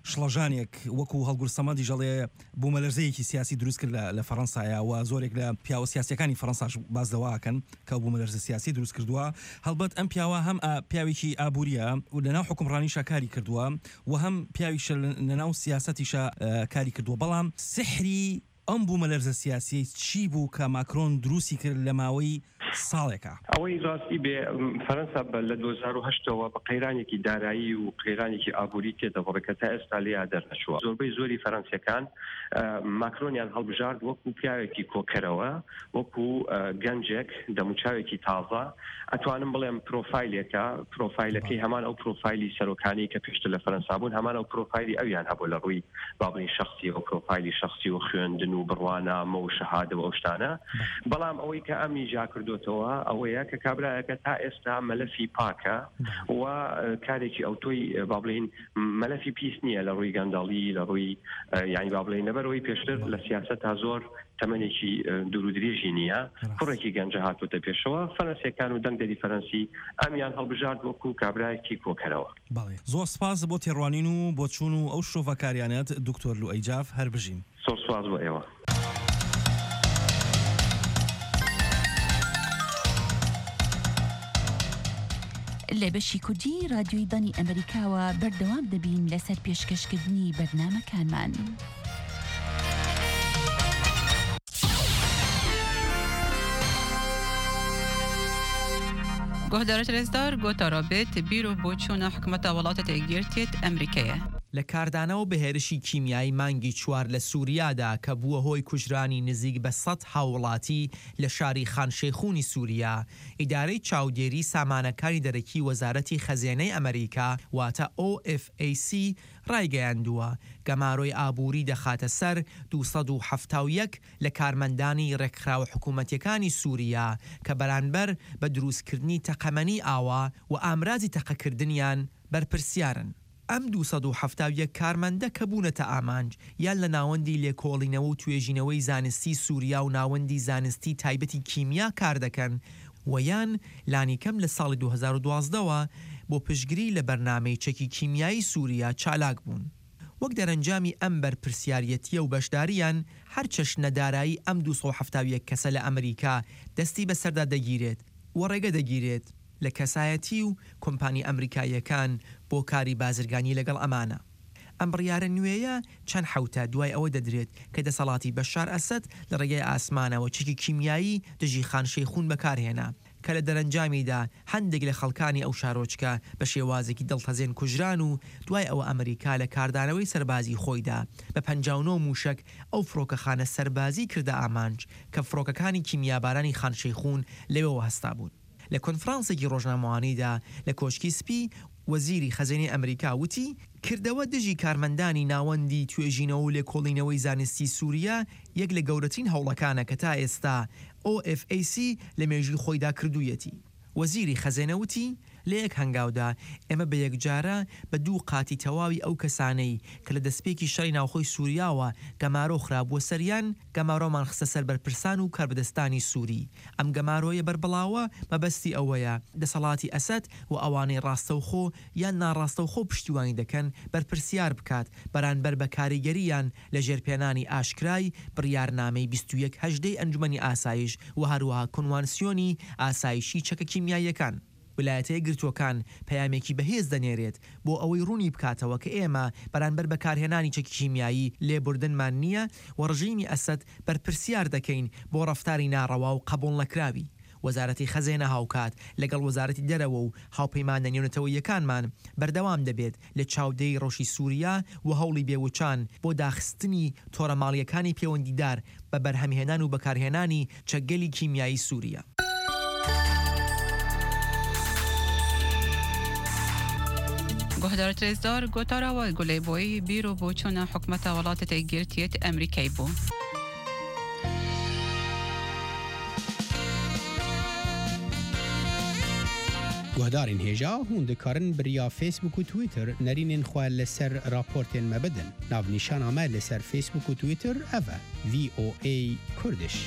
شڵەژانێک وەکو هەڵگور سەمەدی ژەڵێ بوومەلەرزەیەکی سیاسی دروست کرد لە فەڕەنسایە و زۆرێک لە پیاوە سیاسیەکانی فەڕەنساش بازدەواکەن کە بوومەلەرزە سیاسی دروست کردووە هەڵبەت ئەم پیاوە هەم پیاوێکی ئابوووریە و لەناو حکومڕانیشە کاری کردووە و هەم پیاویشە لەناو سیاسەتیشە کاری کردووە بەڵام سحری ئەم بوومەلەرزە سیاسی چی بوو کە ماکرۆن دروستی کرد لە ماوەی ساڵێکە ئەوەی ڕاستی بێ فەرەنسا لە دو هەزار و هەشتەوە بە قەیرانێکی دارایی و قەیرانێکی ئابووری تێدەڕێکە تا ئێستا لێیا دەرنەچووە زۆربەی زۆری فەرەنسیەکان ماکرۆنیان هەڵبژارد وەکو پیاوێکی کۆکەرەوە وەکو گەنجێک دەموچاوێکی تازە ئەتوانم بڵێم پرۆفایلێکە پرۆفایلەکەی هەمان ئەو پرۆفایلی سەرۆکانی کە پێشتر لە فەرەنسا بوون هەمان ئەو پرۆفایلی ئەویان هەبوو لە ڕووی بابڵین شخصی و پرۆفایلی شخصی و خوێندن و بڕوانە مە و شەهادە و ئەو شتانە بەڵام ئەوەی کە ئەمی جا کردوتەوە ئەوەیە کە کابراایەکە تا ئێستا مەلەفی پاکە و کارێکی ئەوتۆی بابڵین مەلەفی پیس نییە لە ڕووی گەندەڵی لە ڕووی یانی بابڵین لەبەرەوەی پێشتر لە سیاست تا زۆر تەمەنێکی دوور و درێژی نییە کوڕێکی گەنجە هاتوتە پێشەوە فەرەنسیەکان و دەنگدەری فەرەنسی ئەمیان هەڵبژارد وەکو کابراایەکی کۆکەرەوە زۆر سپاس بۆ تێڕوانین و بۆ چوون و ئەو شۆڤەکاریانەت دکتۆر لوئەیجاف هەر بژین زۆر سپاس بۆ ئێوە لە بەشی کوردی رادیۆی دانی ئەمریکاوە بەردەوام دەبین لەسەر پێشکەشکردنی بەرنامەکانمان. گۆهدارە رێزدار گۆتە ڕابێت بیرۆ بۆ چوونە حکومەتە وڵاتە تێگیرتێت ئەمریکەیە. لە کاردانەوە بەهێرشی کیمیایی مانگی چوار لە سووریادا کە بووە هۆی کوژرانی نزیک بە سەد هاوڵاتی لە شاری خانشەیخوونی سووریا ئیدارەی چاودێری سامانەکانی دەرەکی وەزارەتی خەزێنەی ئەمریکا واتە ئۆ ئێف ئێی سی ڕایگەیاندووە گەمارۆی ئابووری دەخاتە سەر دووسەد و هەفتاد و یەک لە کارمەندانی ڕێکخراوە حکوومەتیەکانی سووریا کە بەرامبەر بە دروستکردنی تەقەمەنی ئاوا و ئامرازی تەقەکردنیان بەرپرسیارن. ئەم دووسەد و هەفتاد و یەک کارمەندە کە بوونەتە ئامانج یان لە ناوەندی لێکۆڵینەوە و توێژینەوەی زانستی سووریا و ناوەندی زانستی تایبەتی کیمیا کار دەکەن و یان لانیکەم لە ساڵی دوو هەزار و دوازدەوە بۆ پشتگیری لە بەرنامەی چەکی کیمیایی سووریا چالاک بوون. وەک دەرەنجامی ئەم بەرپرسیاریەتیە و بەشداریان هەر چەشنەدارایی ئەم دووسەد و هەفتاد و یەک کەسە لە ئەمریکا دەستی بەسەردا دەگیرێت و ڕێگە دەگیرێت لە کەسایەتی و کۆمپانی ئەمریکایەکان بۆ کاری بازرگانی لەگەڵ ئەمانە. ئەم بڕیارە نوێیە چەند حوتە دوای ئەوە دەدرێت کە دەسەڵاتی بەشار ئەسەد لە ڕێگەی ئاسمانەوە چکی کیمیایی دژی خانشەیخوون بەکارهێنا کە لە دەرەنجامیدا هەندێک لە خەڵکانی ئەو شارۆچکە بە شێوازێکی دڵتەزێن کوژران و دوای ئەوە ئەمریکا لە کاردانەوەی سەربازی خۆیدا بە پەنجاو و نۆ موشک ئەو فڕۆکەخانە سەربازی کردە ئامانج کە فڕۆکەکانی کیمیابارانی خانشەیخوون لەوێەوە هەستا بوون. لە کۆنفرانسێکی ڕۆژنامەوانیدا لە کۆشکی سپی وەزیری خەزێنەی ئەمریکا وتی کردەوە دژی کارمەندانی ناوەندی توێژینەوە و لێکۆڵینەوەی زانستی سووریا یەک لە گەورەترین هەوڵەکانە کە تا ئێستا ئۆ ئێف ئێی سی لە مێژووی خۆیدا کردوویەتی. وەزیری خەزێنەوتی لە یەک هەنگاودا ئێمە بە یەکجارە بە دوو قاتی تەواوی ئەو کەسانەی کە لە دەستپێکی شەڕی ناوخۆی سووریاوە گەمارۆ خراپبووە سەریان گەمارۆمان خستە سەر بەرپرسان و کاربدەستانی سووری. ئەم گەمارۆیە بەربڵاوە مەبەستی ئەوەیە دەسەڵاتی ئەسەد و ئەوانەی ڕاستەوخۆ یان ناڕاستەوخۆ پشتیوانی دەکەن بەرپرسیار بکات بەرامبەر بە کاریگەریان لە ژێرپێنانی ئاشکرای بڕیارنامەی بیست و یەک هەژدەی ئەنجومەنی ئاسایش و هەروەها کۆنوانسیۆنی ئاسایشی چەکە کیمیاییەکان. ویلایەتە یەکگرتووەکان پەیامێکی بەهێز دەنێرێت بۆ ئەوەی ڕوونی بکاتەوە کە ئێمە بەرامبەر بەکارهێنانی چەکی کیمیایی لێبوردنمان نییە و ڕژیمی ئەسەد بەرپرسیار دەکەین بۆ ڕەفتاری ناڕەوا و قبوڵ نەکراوی. وەزارەتی خەزێنە هاوکات لەگەڵ وەزارەتی دەرەوە و هاوپەیمانە نێونەتەوەیەکانمان بەردەوام دەبێت لە چاودێی ڕۆژی سووریا و هەوڵی بێوچان بۆ داخستنی تۆڕەماڵیەکانی پەیوەندیدار بە بەرهەمهێنان و بەکارهێنانی چەکگەلی کیمیایی سووریا. گۆهدارە رێزدار گۆتاراوە گولێبۆی بیرۆ بۆ چوونە حکومەتە وڵاتە تێگیرتێت ئەمریکای بوو. گوهدارین هێژا هون دەکارن بریا فیسبوک و تویتر نەرینên xwe لەسەر راپۆرتên me bidin. Navnîşana me لەسەر فیسبوک و تویتر ev e V O A Kurdish.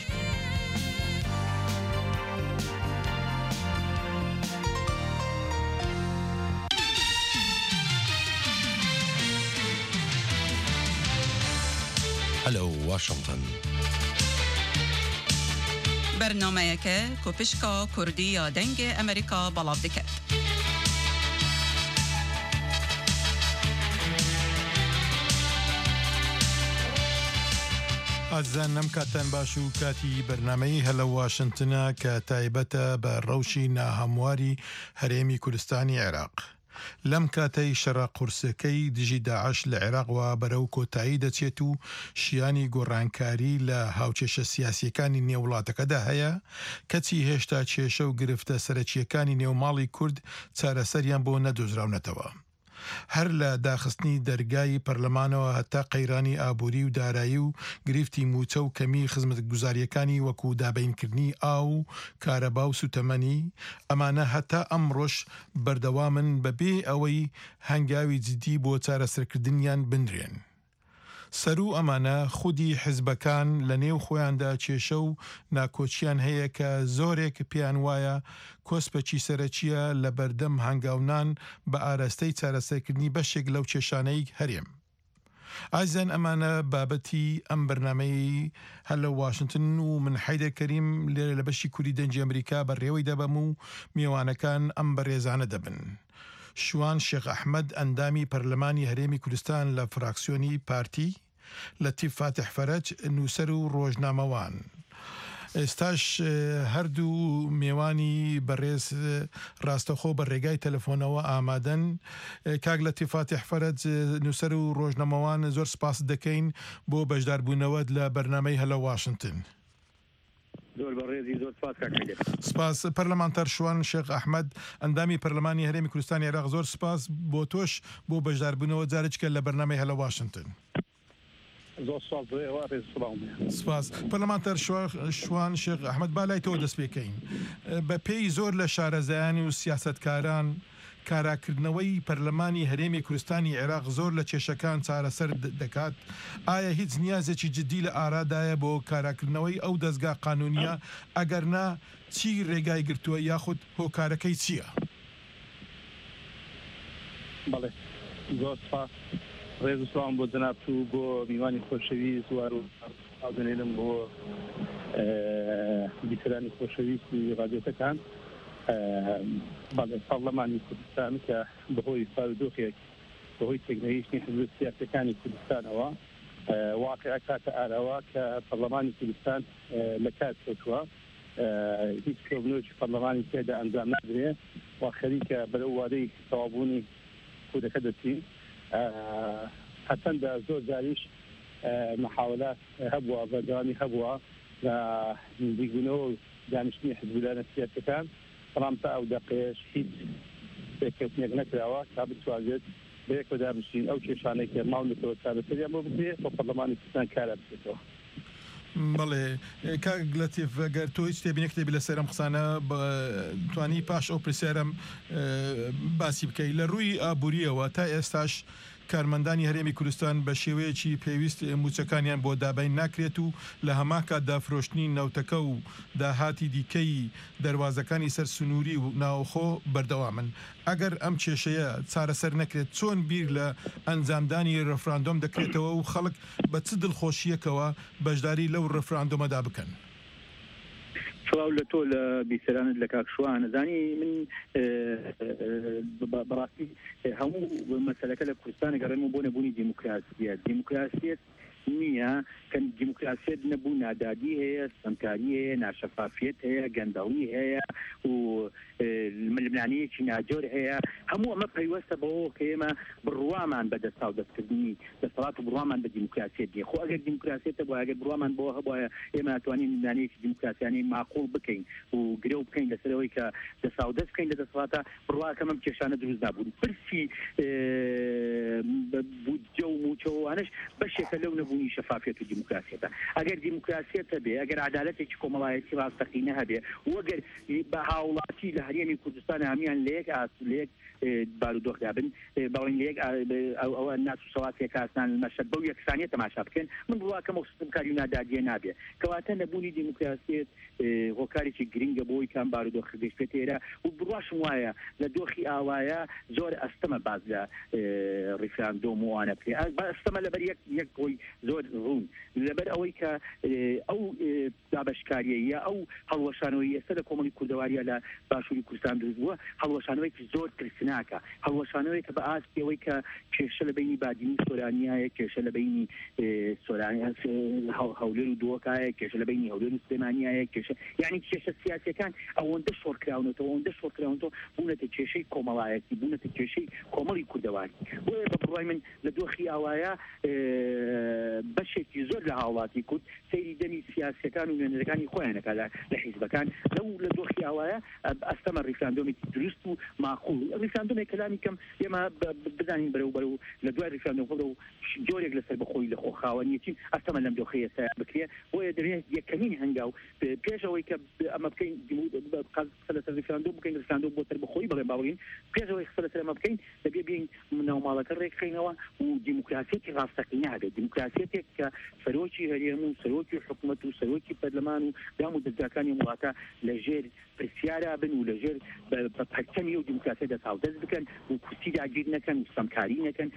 هەلو واشنگتن بەرنامەیەکە کۆپشکا کوردی یا دەنگ ئەمریکا بەڵاو دەکات. ئازان نەم کاتان باش و کاتی بەرنمەی هەلە واشنگتنە کە تایبەتە بە ڕەوشی ناهەمواری هەرێمی کوردستانی عێراق. لەم کاتەی شەڕە قورسەکەی دژی داعش لە عێراقەوە بەرەو کۆتایی دەچێت و شیانی گۆڕانکاری لە هاوچێشە سیاسیەکانی نێوڵاتەکەدا هەیە، کەچی هێشتا کێشە و گرفتە سەرەکیەکانی نێوماڵی کورد چارەسەریان بۆ نەدۆزراونەتەوە. هەر لە داخستنی دەرگای پەرلەمانەوە هەتا قەیرانی ئابووری و دارایی و گرفتی موچە و کەمی خزمەت گوزاریەکانی وەکو دابینکردنی ئاو و کارەبا و سوتەمەنی، ئەمانە هەتا ئەمڕۆژ بەردەوامن بەبێ ئەوەی هەنگاوی جدی بۆ چارەسەرکردنیان بنرێن. سەرو ئەمانە خودی حزبەکان لە نێو خۆیاندا کێشە و ناکۆچیان هەیە کە زۆرێک پێیان وایە کۆسپەکی سەرەکیە لە بەردەم هەنگاونان بە ئاراستەی چارەسەرکردنی بەشێک لەو کێشانەی هەرێم. ئازان ئەمانە بابەتی ئەم بەرنمەی هەلە واشنگتن و من حەیدەر کەریم لێرە لە بەشی کوردی دەنگی ئەمریکا بەڕێوەی دەبەم و میوانەکان ئەم بەڕێزانە دەبن. شوان شێخ ئەحمەد ئەندامی پەرلەمانی هەرێمی کوردستان لە فراکسیۆنی پارتی، لەتیف فاتح فەرەج نووسەر و ڕۆژنامەوان. ئێستاش هەردوو میێوانی بەڕێز ڕاستەخۆ بە ڕێگای تەلەفۆنەوە ئامادەن. کاک لەتیف فاتح فەرەج نووسەر و ڕۆژنامەوان زۆر سپاس دەکەین بۆ بەشداربوونەوەت لە بەرنامەی هەلە واشنگتن. زۆر بەڕێزی زۆر سپاس کاکەگەر. سپاس پەرلەمانتەر شوان شێخ ئەحمەد ئەندامی پەرلەمانی هەرێمی کوردستانی عێراق زۆر سپاس بۆ تۆش بۆ بەشداربوونەوە جارێککە لە بەرنامەی هەلە واشنگتن. زۆر سپاس بۆ ڕێز سڵاو. سپاس پەرلەمانتەر شوان شێخ ئەحمەد با لای تۆ دەست پێکەین. بە پێی زۆر لە شارەزایانی و سیاسەتکاران کاراکردنەوەی پەرلەمانی هەرێمی کوردستانی عێراق زۆر لە کێشەکان چارەسەر دەکات. ئایا هیچ نیازێکی جدی لە ئارادایە بۆ کاراکردنەوەی ئەو دەستگا قانونیە؟ ئەگەر نا چی ڕێگای گرتووە یاخود هۆکارەکەی چییە؟ بەڵێ زۆر سپاس ڕێز و سڵام بۆ جەناب و بۆ میوانی خۆشەویست زوار و ئازنێنم بۆ بیترانی خۆشەویستی ڕادیۆکەکان. بەڵێ پەرلەمانی کوردستان کە بەهۆی بارودۆخێک بەهۆی تێکنەوەیشتنی حزب سیاسیەکانی کوردستانەوە واقع کاتە ئاراوە کە پەرلەمانی کوردستان لە کات کەوتووە، هیچ کۆبنەوەکی پەرلەمانی تێدا ئەنجام نادرێ و خەریکە بەرەو وادەی تەوابوونی کودەکە دەچین. هەچەندە زۆر جاریش محاولات هەبووە بەردەوامی هەبووە لە نزیکبوونەوە و دانیشتنی حزبولانە سیاسیەکان، بەڵام تا ئەو دەقەیەش هیچ پێکەوتنێک نەکراوە تا بتوانێت بەیەکەوە بچین ئەو کێشانەی کە ماڵێتەوە چارەسەریان بۆ بکرێت بۆ پەرلەمانی کوردستان کارە بکرێتەوە. بەڵێ کاک لەتیف ئەگەر تۆ هیچ تێبینێک تێبی لە سەرم قسانە توانی پاش ئەو پرسیارم باسی بکەی. لە ڕووی ئابووریەوە تا ئێستاش کارمەندانی هەرێمی کوردستان بە شێوەیەکی پێویست موچەکانیان بۆ دابین ناکرێت و لە هەماکە دافرۆشتنی نەوتەکە و داهاتی دیکەی دەواازەکانی سەر سنووری و ناوخۆ بەردەوامن. ئەگەر ئەم کێشەیە چارەسەر نەکرێت چۆن بیر لە ئەنجامدانی ڕفراندۆم دەکرێتەوە و خەڵک بە چ دڵخۆشیەکەوە بەشداری لەو ڕفراندۆمەدا بکەن؟ سڵاو لە تۆ لە بیسەرانت لە کاکشوان زانی من بەڕاستی هەموو مەسەلەکە لە کوردستان گەڕێمە بۆ نەبوونی دیموکراسیەت. دیموکراسیەت نییە کە دیموکراسیەت نەبوو نادادی هەیە، سەمکاری هەیە، ناشەفافیت هەیە، گەندەڵی هەیە و ململانەیەکی ناجۆر هەیە. هەموو ئەمە پەیوەستە بەوە کە ئێمە بڕوامان بە دەستا و دەستکردنی دەسەڵات و بڕوامان بە دیموکراسیەت دیە. خۆ ئەگەر دیموکراسیەتە بۆ ئەگەر بڕوامان بۆ هەبواە ئێمە ناتوانین ململانەیەکی دیموکراسیانی معقوڵ بکەین و گرێ بکەین لەسەرەوەی کە دەستا و دەست بکەین لە دەسەڵاتە بڕواکەم ئەم کێشانە دروست نابوون. پرسی بودجە و موچەوانش بەشێکە لەو نەبوونی شەفافیت و دیموکراسیەتە. ئەگەر دیموکراسیەتە بێ، ئەگەر عەدالەتێکی کۆمەڵایەتی ڕاستەقینە هەبێ و ئەگەر بە هاوڵاتی لە هەرێمی کوردستان هەمیان لە یەک لە یەک بارودۆخدا بن، بەڵێن لە یەک ئەوە ناس و سەڵاتێک ئاسان مەشەد بەو یەکسانیە تەماشا بکەن، من بڕواکەم ئەو سیستەمکاری و نادادیە نابێ. کەواتە نەبوونی دیموکراسیەت هۆکارێکی گرنگە بۆی کام بارودۆخ گەشتێت تێرە و بڕاشم وایە لە دۆخی ئاوایە زۆر ئەستەمە باز لە ڕیفراندۆم وانە پێ ئەستەمە لەبەر یەک خۆی زۆر ڕوون لەبەر ئەوەی کە ئەو دابشکاریە ئەو هەڵوەشانەوەی ئێستا لە کۆمەڵی کوردەواریە لە باشووری کوردستان دروست بووە هەڵوەشانەوەیکی زۆر ترسناکە هەڵوەشانەوەی کە بە ئاستی ئەوەی کە کێشە لە بینی بادینی سۆرانیایە کێشە لە بینی سۆرانیا هەولێر و دۆکایە کێشە لە بینی هەولێر و سلێمانیایە کێشە یعنی کێشە سیاسیەکان ئەوەندە شۆڕکراونەوە ئەوەندە شۆڕکراونەوە بوونەتە کێشەی کۆمەڵایەتی بوونەتە کێشەی کۆمەڵی کوردەواری بۆیە بە بڕای من لە دۆخی ئاوایە بەشێکی زۆر لە هاوڵاتی کورد سەیری دەمی سیاسیەکان و نوێنەرەکانی خۆیانەکە لە حیزبەکان لەو لە دۆخی ئاوایە ئەستەمە ڕیفراندۆمێکی دروست و ماقوڵ ڕیفراندۆمێک کەلامی کەم ئێمە بزانین بەرەو بەرەو لە دوای ڕیفراندۆم بەرەو جۆرێک لەسەر بەخۆی لە خۆخاوەنیەتی ئەستەمە لەم دۆخەیە سایە بکرێ بۆیە دەوێت یەکەمین هەنگاو پێشەوەی کە ئەمە بکەین لەسەر ریفراندۆم بکەین ریفراندۆم بۆ سەر بەخۆی بڵێن باوەڕین پێشەوەی لەسەر ئەمە بکەین دەبێ بێین ناوماڵەکە ڕێکخینەوە و دیموکراسیەتی ڕاستەقینە هەبێت دیموکراسیەتێک کە سەرۆکی هەرێم و سەرۆکی حکوومەت و سەرۆکی پەرلەمان و دام و دەستگاکانی وڵاتە لەژێر پرسیارە بن و لەژێر بە پەرچەمی و دیموکراسی دەساو دەست بکەن و کورسی داگیر نەکەن و سەمکاری نەکەن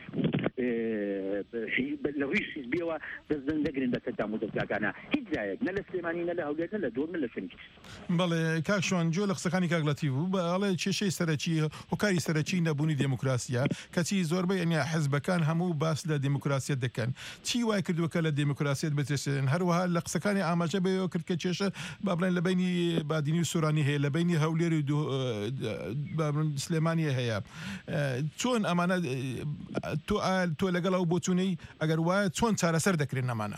لە ڕووی حیزبیەوە دەستدەن دەگرن بەسەر دام و دەستگاکانە هیچ جایەک نە لە سلێمانی نە لە هەولێر نە لە دۆر نە لە فەنکیس. بەڵێ کاک شوان جۆ لە قسەکانی کاک لەتیف بوو بەڵێ کێشەی سەرەکی هۆکاری سەرەکی نەبوونی دموکراسیە کەچی زۆربەی ئەنیا حیزبەکان هەموو باس لە دموکراسیەت دەکەن چی وای کردووە کە لە دموکراسیەت بچێشن هەروەها لە قسەکانی ئاماژە بێەوە کرد کە کێشە با بڵێن لە بینی بادینی و سورانی هەیە لە بینی هەولێر و سلێمانی هەیە چۆن ئەمانە تۆ تۆ لەگەڵ ئەو بۆچوونەی ئەگەر وایە چۆن چارەسەر دەکرێن ئەمانە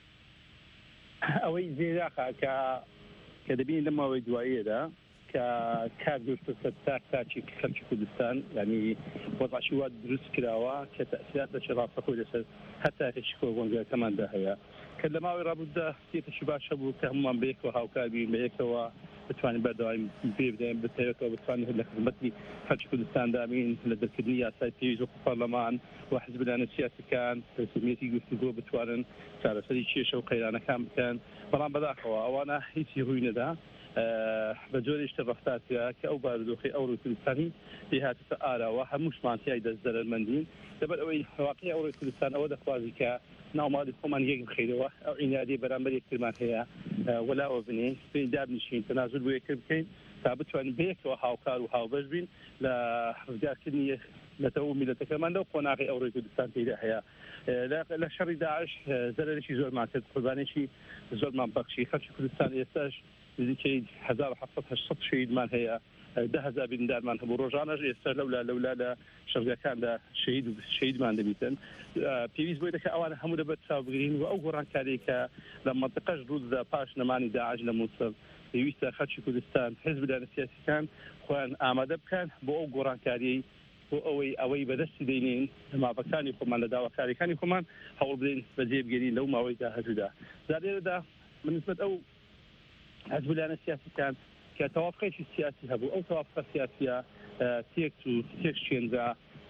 ئەوەی زێراخە کە کە دەبین لەمەوەی دواییەدا کە کار دروستە سەر تاک تاکی خەڵکی کوردستان ینی وەزعی وا دروست کراوە کە تەسیرات لە شەڕاستەخۆی لەسەر هەتا هێشی کۆگۆنگەکەماندا هەیە کە لە ماوەی ڕابردە سێتەشی باشە بوو کە هەمومان بەیەکەوە هاوکار بین بەیەکەوە بتوانین بەردەوام پێ بدەین بتەوێتەوە بتوانین لە خزمەتی خەڵکی کوردستاندا بین لە دەرکردنی یاسای پێویست وەکو پەرلەمان و حیزبەکان سیاسیەکان رسمیەتی گفتوگۆ بتوانن چارەسەری کێشە و قەیرانەکان بکەن بەڵام بەداخەوە ئەوانە هیچی ڕووی نەدا بە جۆرێشتە ڕفتاتیا کە ئەو بارودۆخی ئەوڕۆی کوردستانی پێهاتە ئاراوە هەمووشمانتیای دەست زەرمەندین لەبەر ئەوەی واقعی ئەوڕۆی کوردستان ئەوە دەخوازی کە ناوماڵی خۆمان یەک بخەیرەوە ئەو ئینادی بەرامبەر یەکترمان هەیە وەلاوە بنێ پێی دابنیشین تەنازل بۆ یەکتر بکەین تا بتوانین بەیەکەوە هاوکار و هاوبەش بین لە ڕزگارکردنی لەتەوە میلەتەکەمان لەو قۆناغی ئەوڕۆی کوردستان پێدا هەیە لە شەڕی داعش زەرەرێکی زۆرمان کرد قوربانێکی زۆرمان بەخشی خەڵکی کوردستان ئێستاش نزیکەی هەزار و حەفسەد هەشت شەهیدمان هەیە ده هەزار بریندارمان هەبوو ڕۆژانەش ئێستا لەولا لەولا لە شەڕگەکاندا شەهید و شەهیدمان دەبیتن پێویست بۆی دەکە ئەوانە هەموو دەبێت چاو بگرین و ئەو گۆڕانکاری کە لە مەنتقەش ڕوودا پاش نەمانی داعش لە مووسڵ پێویستە خەڵکی کوردستان حیزبدان سیاسیەکان خۆیان ئامادە بکەن بۆ ئەو گۆڕانکاری بۆ ئەوەی ئەوەی بەدەستی دەینین مافەکانی خۆمان لە داواکاریەکانی خۆمان هەوڵ بدەین بەجێبگەری لەو ماوەیدا هەجودا زادێرەدا بنسبەت ئەو حزبلانە سیاسیەکان کە تەوافقێکی سیاسی هەبوو ئەو تەوافقە سیاسیە تێک و تێک شێنرا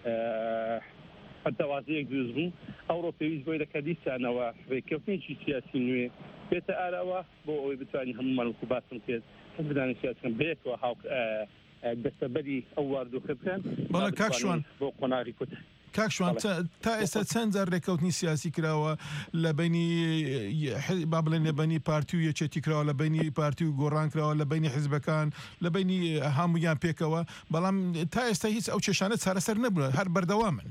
هەرتەوازەیەک دروست بوو ئەوڕۆ پێویست بۆی دەکە دیسانەوە ڕێککەوتنێکی سیاسی نوێ بێتە ئاراوە بۆ ئەوەی بتوانین هەمومان وەکو باسم کرد حزبلانە سیاسیەکان بەیەکەوە هاو دەستەبەری ئەو واردۆخە بکەن بەڵێ کاک شوان بۆ قۆناغی کورد کاک شوان تا ئێستا چەند جار ڕێکەوتنی سیاسی کراوە لە بینی با بڵێن لە بینی پارتی و یەکێتی کراوە لە بینی پارتی و گۆڕان کراوە لە بینی حیزبەکان لە بینی هەموویان پێکەوە بەڵام تا ئێستا هیچ ئەو کێشانە چارەسەر نەبووە هەر بەردەوامن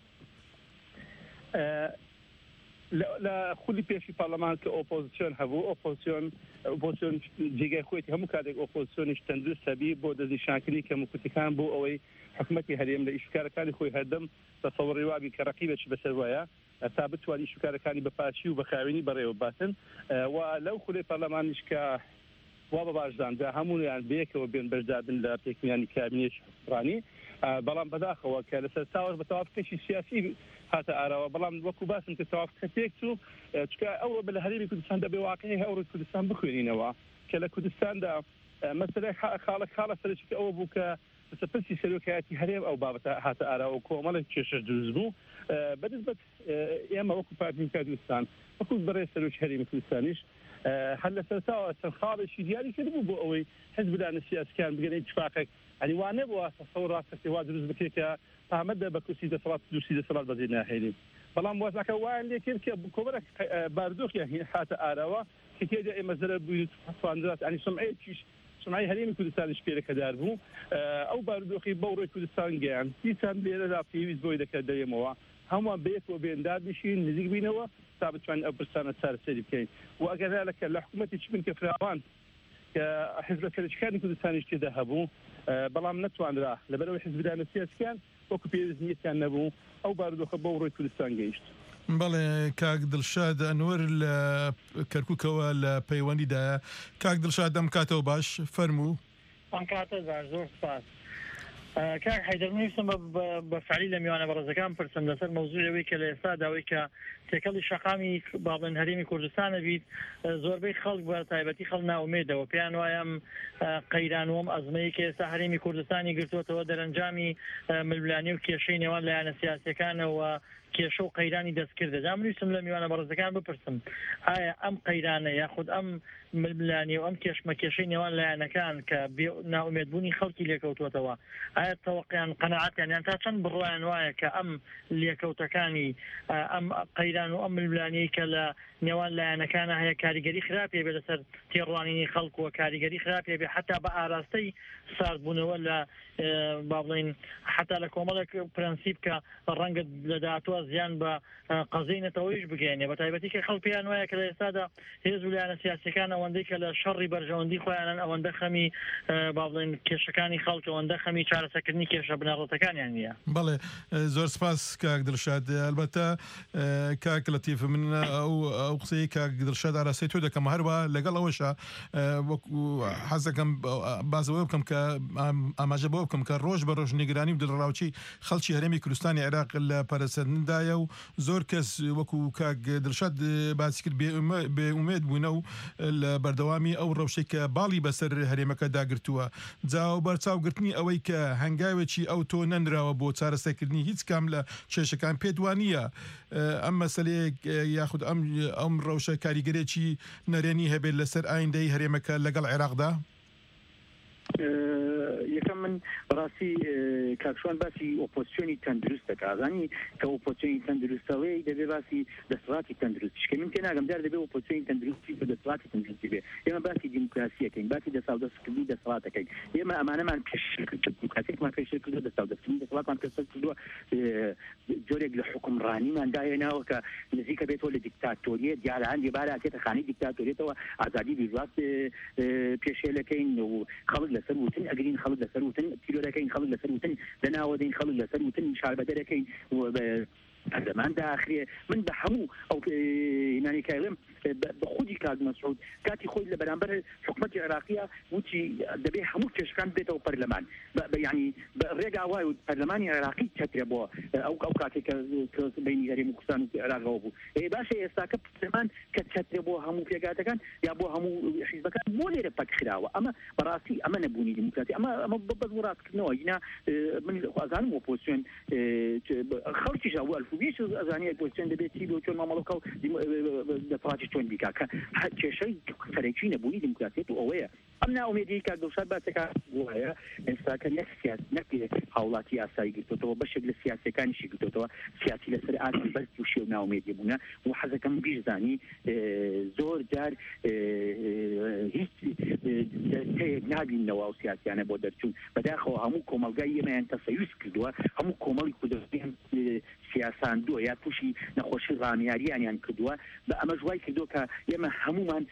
لە خولی پێشی پارلەمان کە ئۆپۆزیسیۆن هەبوو ئۆپۆزیسیۆن ئۆپۆزیسیۆن جێگای خۆیەتی هەموو کاتێک ئۆپۆزیسیۆنیش تەندروست هەبی بۆ دەستنیشانکردنی کەموکوتەکان بۆ ئەوەی حکومەتی هەرێم لە ئیشکارەکانی خۆی هەردەم تەسەوڕی وابی کە ڕەقیبێکی بەسەر وایە تا بتوانانی شکارەکانی بەپاچی و بەخاوێنی بەڕێوە باتن و لەو خولەی پەرلەمانیش کە وا بە باشداندا هەموویان بەیەکەوە بێن بەشداربن لە پێکمینانی کابینێتی حکومڕانی بەڵام بەداخەوە کە لەسەر چاوەش بە تەوافقێکی سیاسی هاتە ئاراوە بەڵام وەکو باسم کە تەوافقە تێک چوو چکە ئەوە بە لە هەرێمی کوردستان دەبێ واقعی هەوڕۆی کوردستان بخوێنینەوە کە لە کوردستاندا مەسەلەی خاڵە خاڵە سەرچکە ئەوە بوو کە سەپرسی سەرۆکایەتی هەرێم ئەو بابەتە هاتە ئاراوە کۆمەڵێک کێشە دروست بوو بەدەستبەت ئێمە وەکو پارتی کوردستان وەکو بەڕێ سەرۆکی هەرێمی کوردستانیش هەر لە سەرتاوە چەند خاڵێکی دیاری کردبوو بۆ ئەوەی حزبدان سیاسیەکان بگەنە اتفاقێک ئەنی وان نەبووە تەسەوڕ ڕاستەقی وا دروست بکرێت کە ئامادە بە کورسی دەسەڵات دووسی دەسەڵات بەجێ ناهێنین بەڵام وازەکە وایان لێ کرد کە کۆمەڵێک بارودۆخیان هاتە ئارەوە کە تێدا ئێمە زەرەر بووین توانرات ئەنی سمعەیەکیش سمعی هەرێمی کوردستانیش پێرەکەدار بوو ئەو بارودۆخی بەو ڕۆی کوردستان گەیان دیسان لێرەدا پێویست بۆی دەکات دەرێمەوە هەمووان بەیەکەوە بێنداد بشین نزیک بینەوە تا بتوانین ئەو پرسانە چارەسەری بکەین و ئەگەرالەکە لە حکوومەتی چ بن کە فراوان کە حزب سەرۆکیەکانی کوردستانیش تێدا هەبوو بەڵام نەتوانرا لەبەرەوەی حزبدانە سیاسیەکان وەکو پێویست نیەتیان نەبوو ئەو بارودۆخە بەو ڕۆی کوردستان گەیشت بەڵێ کاک دڵشاد ئەنوەر لە کەرکووکەوە لە پەیوەندیدایە کاک دڵشاد دەم کاتەوە باش فەرموو ئەم کاتە باش زۆر سپاس کاک حەیدەرنووسم بەفعلی لە میوانە بەڕێزەکان پرسم لەسەر مەوزوعەوەی کە لە ئێستا داوای کە تێکەڵی شەقامی باڵێن هەرێمی کوردستانە بیت زۆربەی خەڵک بە تایبەتی خەڵ ناومێدەوە پێیان وایەم قەیران وەم ئەزمەیە کە ئێستا هەرێمی کوردستانی گرتووەتەوە دەرەنجامی ململانی و کێشەی نێوان لایەنە سیاسیەکانەوە کێشە و قەیرانی دەستکردە دامنووسم لە میوانە بەڕێزەکان بپرسم ئایا ئەم قەیرانە یاخود ئەم ململانی و ئەم کێشمە کێشەی نێوان لایەنەکان کە ناومێدبوونی خەڵکی لێکەوتوەتەوە ئایا تەوەقیان قەنەعەتیان یان تا چەند بڕوایان وایە کە ئەم لێکەوتەکانی ئەم قەیران و ئەم ململانی کە لە نێوان لایەنەکانە هەیە کاریگەری خراپێ بێ لەسەر تێڕوانینی خەڵک و کاریگەری خراپێ بێ حتا بە ئاراستەی ساردبوونەوە لە با بڵێن حتا لە کۆمەڵێک پرەنسیب کە ڕەنگە لە داهاتوە زیان بە قەزەی نەتەوەیش بگەێنێ بە تایبەتی کە خەڵک پێیان وایە کە لە ئێستادا هێز و لایەنە سیاسیەکان ئەوەندەی کە لە شەڕی بەرژەوەندی خۆیانن ئەوەندە خەمی با بڵێن کێشەکانی خەڵک ئەوەندە خەمی چارەسەرکردنی کێشە بنەڕەتەکانیان نییە بەڵێ زۆر سپاس کاک دڵشاد ئەلبەتە کاک لەتیف من ئەو ئەو قسەی کاک دڵشاد ئاراستەی تۆ دەکەم هەروە لەگەڵ ئەوەشە وەکو حەز دەکەم بازەوە بکەم کە ئاماژە بۆ بکەم کە ڕۆژ بە ڕۆژ نیگەرانی و دڵڕاوچی خەڵکی هەرێمی کوردستانی عێراق لە پەرەسەندایە و زۆر کەس وەکو کاک دڵشاد باسی کرد بێئومێد بوونە و لە بەردەوامی ئەو ڕەوشەی کە باڵی بەسەر هەرێمەکە داگرتووە جا و بەرچاوگرتنی ئەوەی کە هەنگاوێکی ئەو تۆ نەنراوە بۆ چارەسەرکردنی هیچ کام لە کێشەکان پێدوانیە ئەم مەسەلەیە یاخود ئەم ئەم ڕەوشە کاریگەرێکی نەرێنی هەبێت لەسەر ئایندەی هەرێمەکە لەگەڵ عێراقدا یەکەم من بەڕاستی کاکشوان باسی ئۆپۆزیسیۆنی تەندروست دەکازانی کە ئۆپۆزیسیۆنی تەندروستەوەی دەبێ باسی دەسەڵاتی تەندروستیشکە من تێ ناگەم دار دەبێ ئۆپۆزیسیۆنی تەندروستی بە دەسەڵاتی تەندروستی بێ ئێمە باسی دیموکراسیەکەین باسی دەسەڵدەستکردنی دەسەڵاتەکەین ئێمە ئەمانەمان دیموکراسیەکمان پێشتر کردووە دەسەڵدەستکردنی دەسەڵاتمان پێشتر کردووە جۆرێک لە حکومڕانیمان داهێناوە کە نزیکە بێتەوە لە دیکتاتۆریەت یا لە هەندێک بارە ئاکێتە خانەی دیکتاتۆریەتەوە ئازادی بیرواست پێشێلەکەین و خەڵک لەسەر وتن ئەگرین خەڵک لەسەر وتن تیرۆرەکەین خەڵک لەسەر وتن لەناوەدەین خەڵک لەسەر وتن شاربەدەرەکەین زمان داخرێ من بە هەموو ئەو نانی کاڵم بە خودی کاک مەسعود کاتی خۆی لە بەرامبەر حکومەتی عێراقیە وتی دەبێ هەموو کێشەکان بێتەوە پەرلەمان ینی ڕێگا وای و پەرلەمانی عێراقی چەترێ بۆ ئەو ئەو کاتێک کە بینی هەرێمی کوردستان و عێراقەوە بوو باشە ئێستاکە پەرلەمان کە چەترێ بۆ هەموو پێگاتەکان یا بۆ هەموو حیزبەکان بۆ لێرە پەکخراوە ئەمە بەڕاستی ئەمە نەبوونی دیموکراسی ئەمە ئەمە بە ڕاستکردنەوە ینا من ئازانم ئۆپۆزیسیۆن خەڵکی ژاوە بیش ئەزانانی ئۆپۆزیسیۆن دەبێتی بۆ چۆن مامەڵەکە و دەسەڵاتی چۆن بیکا کە کێشەی سەرەکی نەبوونی دیموکراسیەت و ئەوەیە ئەم ناومێدی کاک دڵشاد باسەکە وایە ئێستاکە نەک سیاست نەک هاوڵاتی ئاسایی گرتوتەوە بەشێک لە سیاسەکانیشی گرتوتەوە سیاسی لەسەر ئاسی بەرزی و شێو ناومێدی بوونە و حەزەکەم بیشزانی زۆر جار هیچ تەیەک نابینەوە و سیاسیانە بۆ دەرچوون بەداخەوە هەموو کۆمەلگای ئێمەیان تەسەویست کردووە هەموو کۆمەڵی کوردستان سیاساندووە یا تووشی نەخۆشی ڕامیاریانیان کردووە بە ئەمە ژوای کردو کە ئێمە هەمومان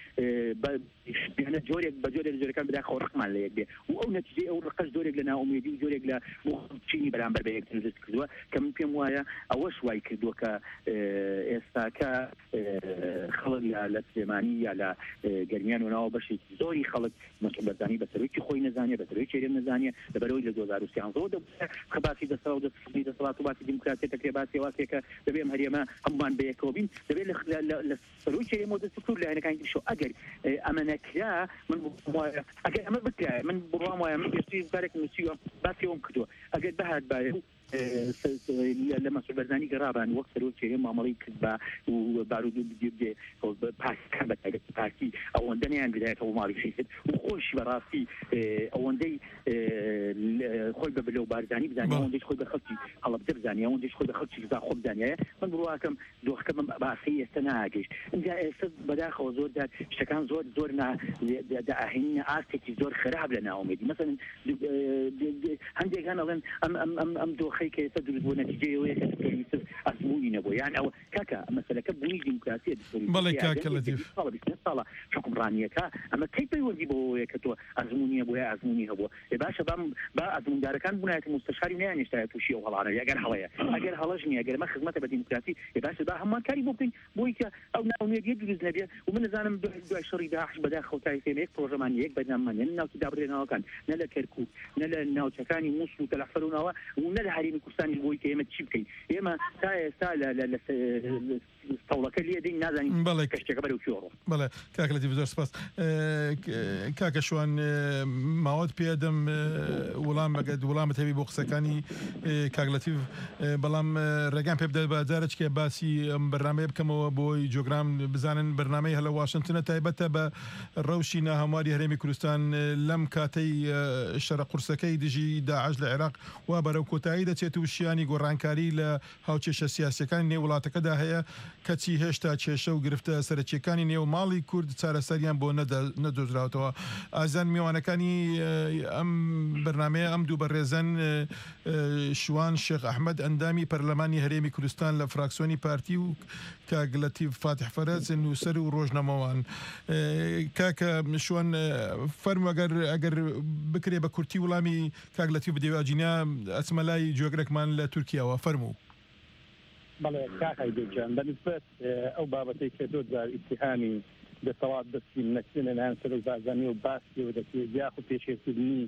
جۆرێک بە جۆرێک جۆرەکان بداخەوە ڕقمان لە یەک بێ و ئەو نەتیجەی ئەو ڕقەش جۆرێک لە ناومێدی و جۆرێک لە چینی بەرامبەر بە یەکتر دەست کردووە کە من پێم وایە ئەوەش وای کردووە کە ئێستاکە خەڵک یا لە سلێمانی یا لە گەرمیان و ناوە بەشێکی زۆری خەڵک مەسئول بەرزانی بەسەرۆکی خۆی نەزانێ بەسەرۆکی هەرێم نەزانێ لەبەرەوەی لە دو هەزار و سیانزەوە دەبووە کە باسی دەسەڵات و دەستکردنی دەسەڵات و باسی دیموکراسی دەکرێت باسی واسێکە دەبێ ئەم هەرێمە هەمومان بەیەکەوە بین دەبێت لە سەرۆکی هەرێمەوە دەست کورد لە هەنەکانی شۆ ئەگەر ئەمە نەکرا من ئەگەر ئەمە بکرایە من بڕوام وایە من پێشتری بارێک نووسیوە باسی ئەوم کردووە ئەگەر بەهات باە لە مەسئول بەرزانی گەڕابان وەک سەرۆکی هەرێم مامەڵەی کرد بە و بارود پاسەکان بە تایبەتی پارتی نەیان بدایەتەوە ماڵیشی کرد و خۆشی بەڕاستی ئەوەندەی خۆی بە بلەو بارزانانی بزانانی ئەوەندەی خۆی بە خەڵکی هەڵەبجە بزانانی ئەوەندەی خۆی بە خەڵکی گزا خۆ بزانایە من بڕواکەم دۆخەکەم باسی ئێستا ناگەیشت اینجا ئێستا بەداخەوە زۆر دار شتەکان زۆر زۆر داهێنینە ئاستێکی زۆر خراپ لە ناومێدی مەسەن هەندێکان ئەڵێن ئەم دۆخەی کە ئێستا دروست بوو نەتیجەیەوەیە کە پێویست ئەزموونی نەبووە یان ئەوە کاکە مەسەلەکە بوونی دیموکراسی بەڵێ کاکە لەتیف ساڵە حکومڕانیەکە ئەمە کەی پەیوەندی بەوەیە کە تۆ ئەزمونیە بۆ یا ئەزمونی هەبووە باشە بام با ئەزموندارەکان بوونایەتە مستەشاری نەیانێشتایە تووشی ئەو هەڵانە ئەگەر هەڵەیە ئەگەر هەڵەش نیە ئەگەر مە خزمەتە بە دیموکراسی باشە با هەمووان کاری بۆ بکەین بۆی کە ئەو ناومێدیە دروست نەبێت و من نزانم دوای شەڕی داعش بەداخەوە تایفێمە یەک پرۆژەمان یەک بەرنامەمان نە ناوکی دابڕێنەوەکان نە لە کەرکووک نە لە ناوچەکانی مووسڵ و تەلەفەرونەوە و نە لە هەرێمی کوردستانی بۆی کە ئێمە چی بکەین ئێمە تا ئێستا لە تەوڵەکە لێ دەین نازانین کەشتێکە بەرەو چۆڕۆ بەڵێ کاکە لەتیف زۆر سپاس کاکە شوان ماوەت پێدەم وەڵام بەگەت وەڵامت هەبی بۆ قسەکانی کاک لەتیف بەڵام ڕێگان پێ بدە بەجارێککە باسی ئەم بەرنامەیە بکەمەوە بۆی جۆگرام بزانن بەرنامەی هەلە واشنگتنە تایبەتە بە ڕەوشی ناهەمواری هەرێمی کوردستان لەم کاتەی شەرە قورسەکەی دژی داعش لە عێراق وا بەرەو کۆتایی دەچێت و شیانی گۆڕانکاری لە هاوچێشە سیاسەکانی نێو وڵاتەکەدا هەیە کەچی هێشتا کێشە و گرفتە سەرچیەکانی نێو ماڵی کورد چارەسەریان بۆ نەدۆزراوەتەوە ئازان میوانەکانی ئەم بەرنامەیە ئەم دوو بەڕێزەن شوان شێخ ئەحمەد ئەندامی پەرلەمانی هەرێمی کوردستان لە فراکسیۆنی پارتی و کاک لەتیف فاتح فەرەج نووسەر و ڕۆژنەمەوان کاکە شوان فەرمو ئەگەر ئەگەر بکرێ بە کورتی وڵامی کاک لەتیف بدەواجینە ئەچمە لای جۆگرێکمان لە تورکیاوە فەرموو بەڵێ کاکای دەجان بەنسبەت ئەو بابەتەی کە دوو جار ئیتیهامی دەسەڵات دەستی نەکردنە لایەن سەرۆک بارزانانی و باسیەوە دەکرێت یاخود پێشێکردنی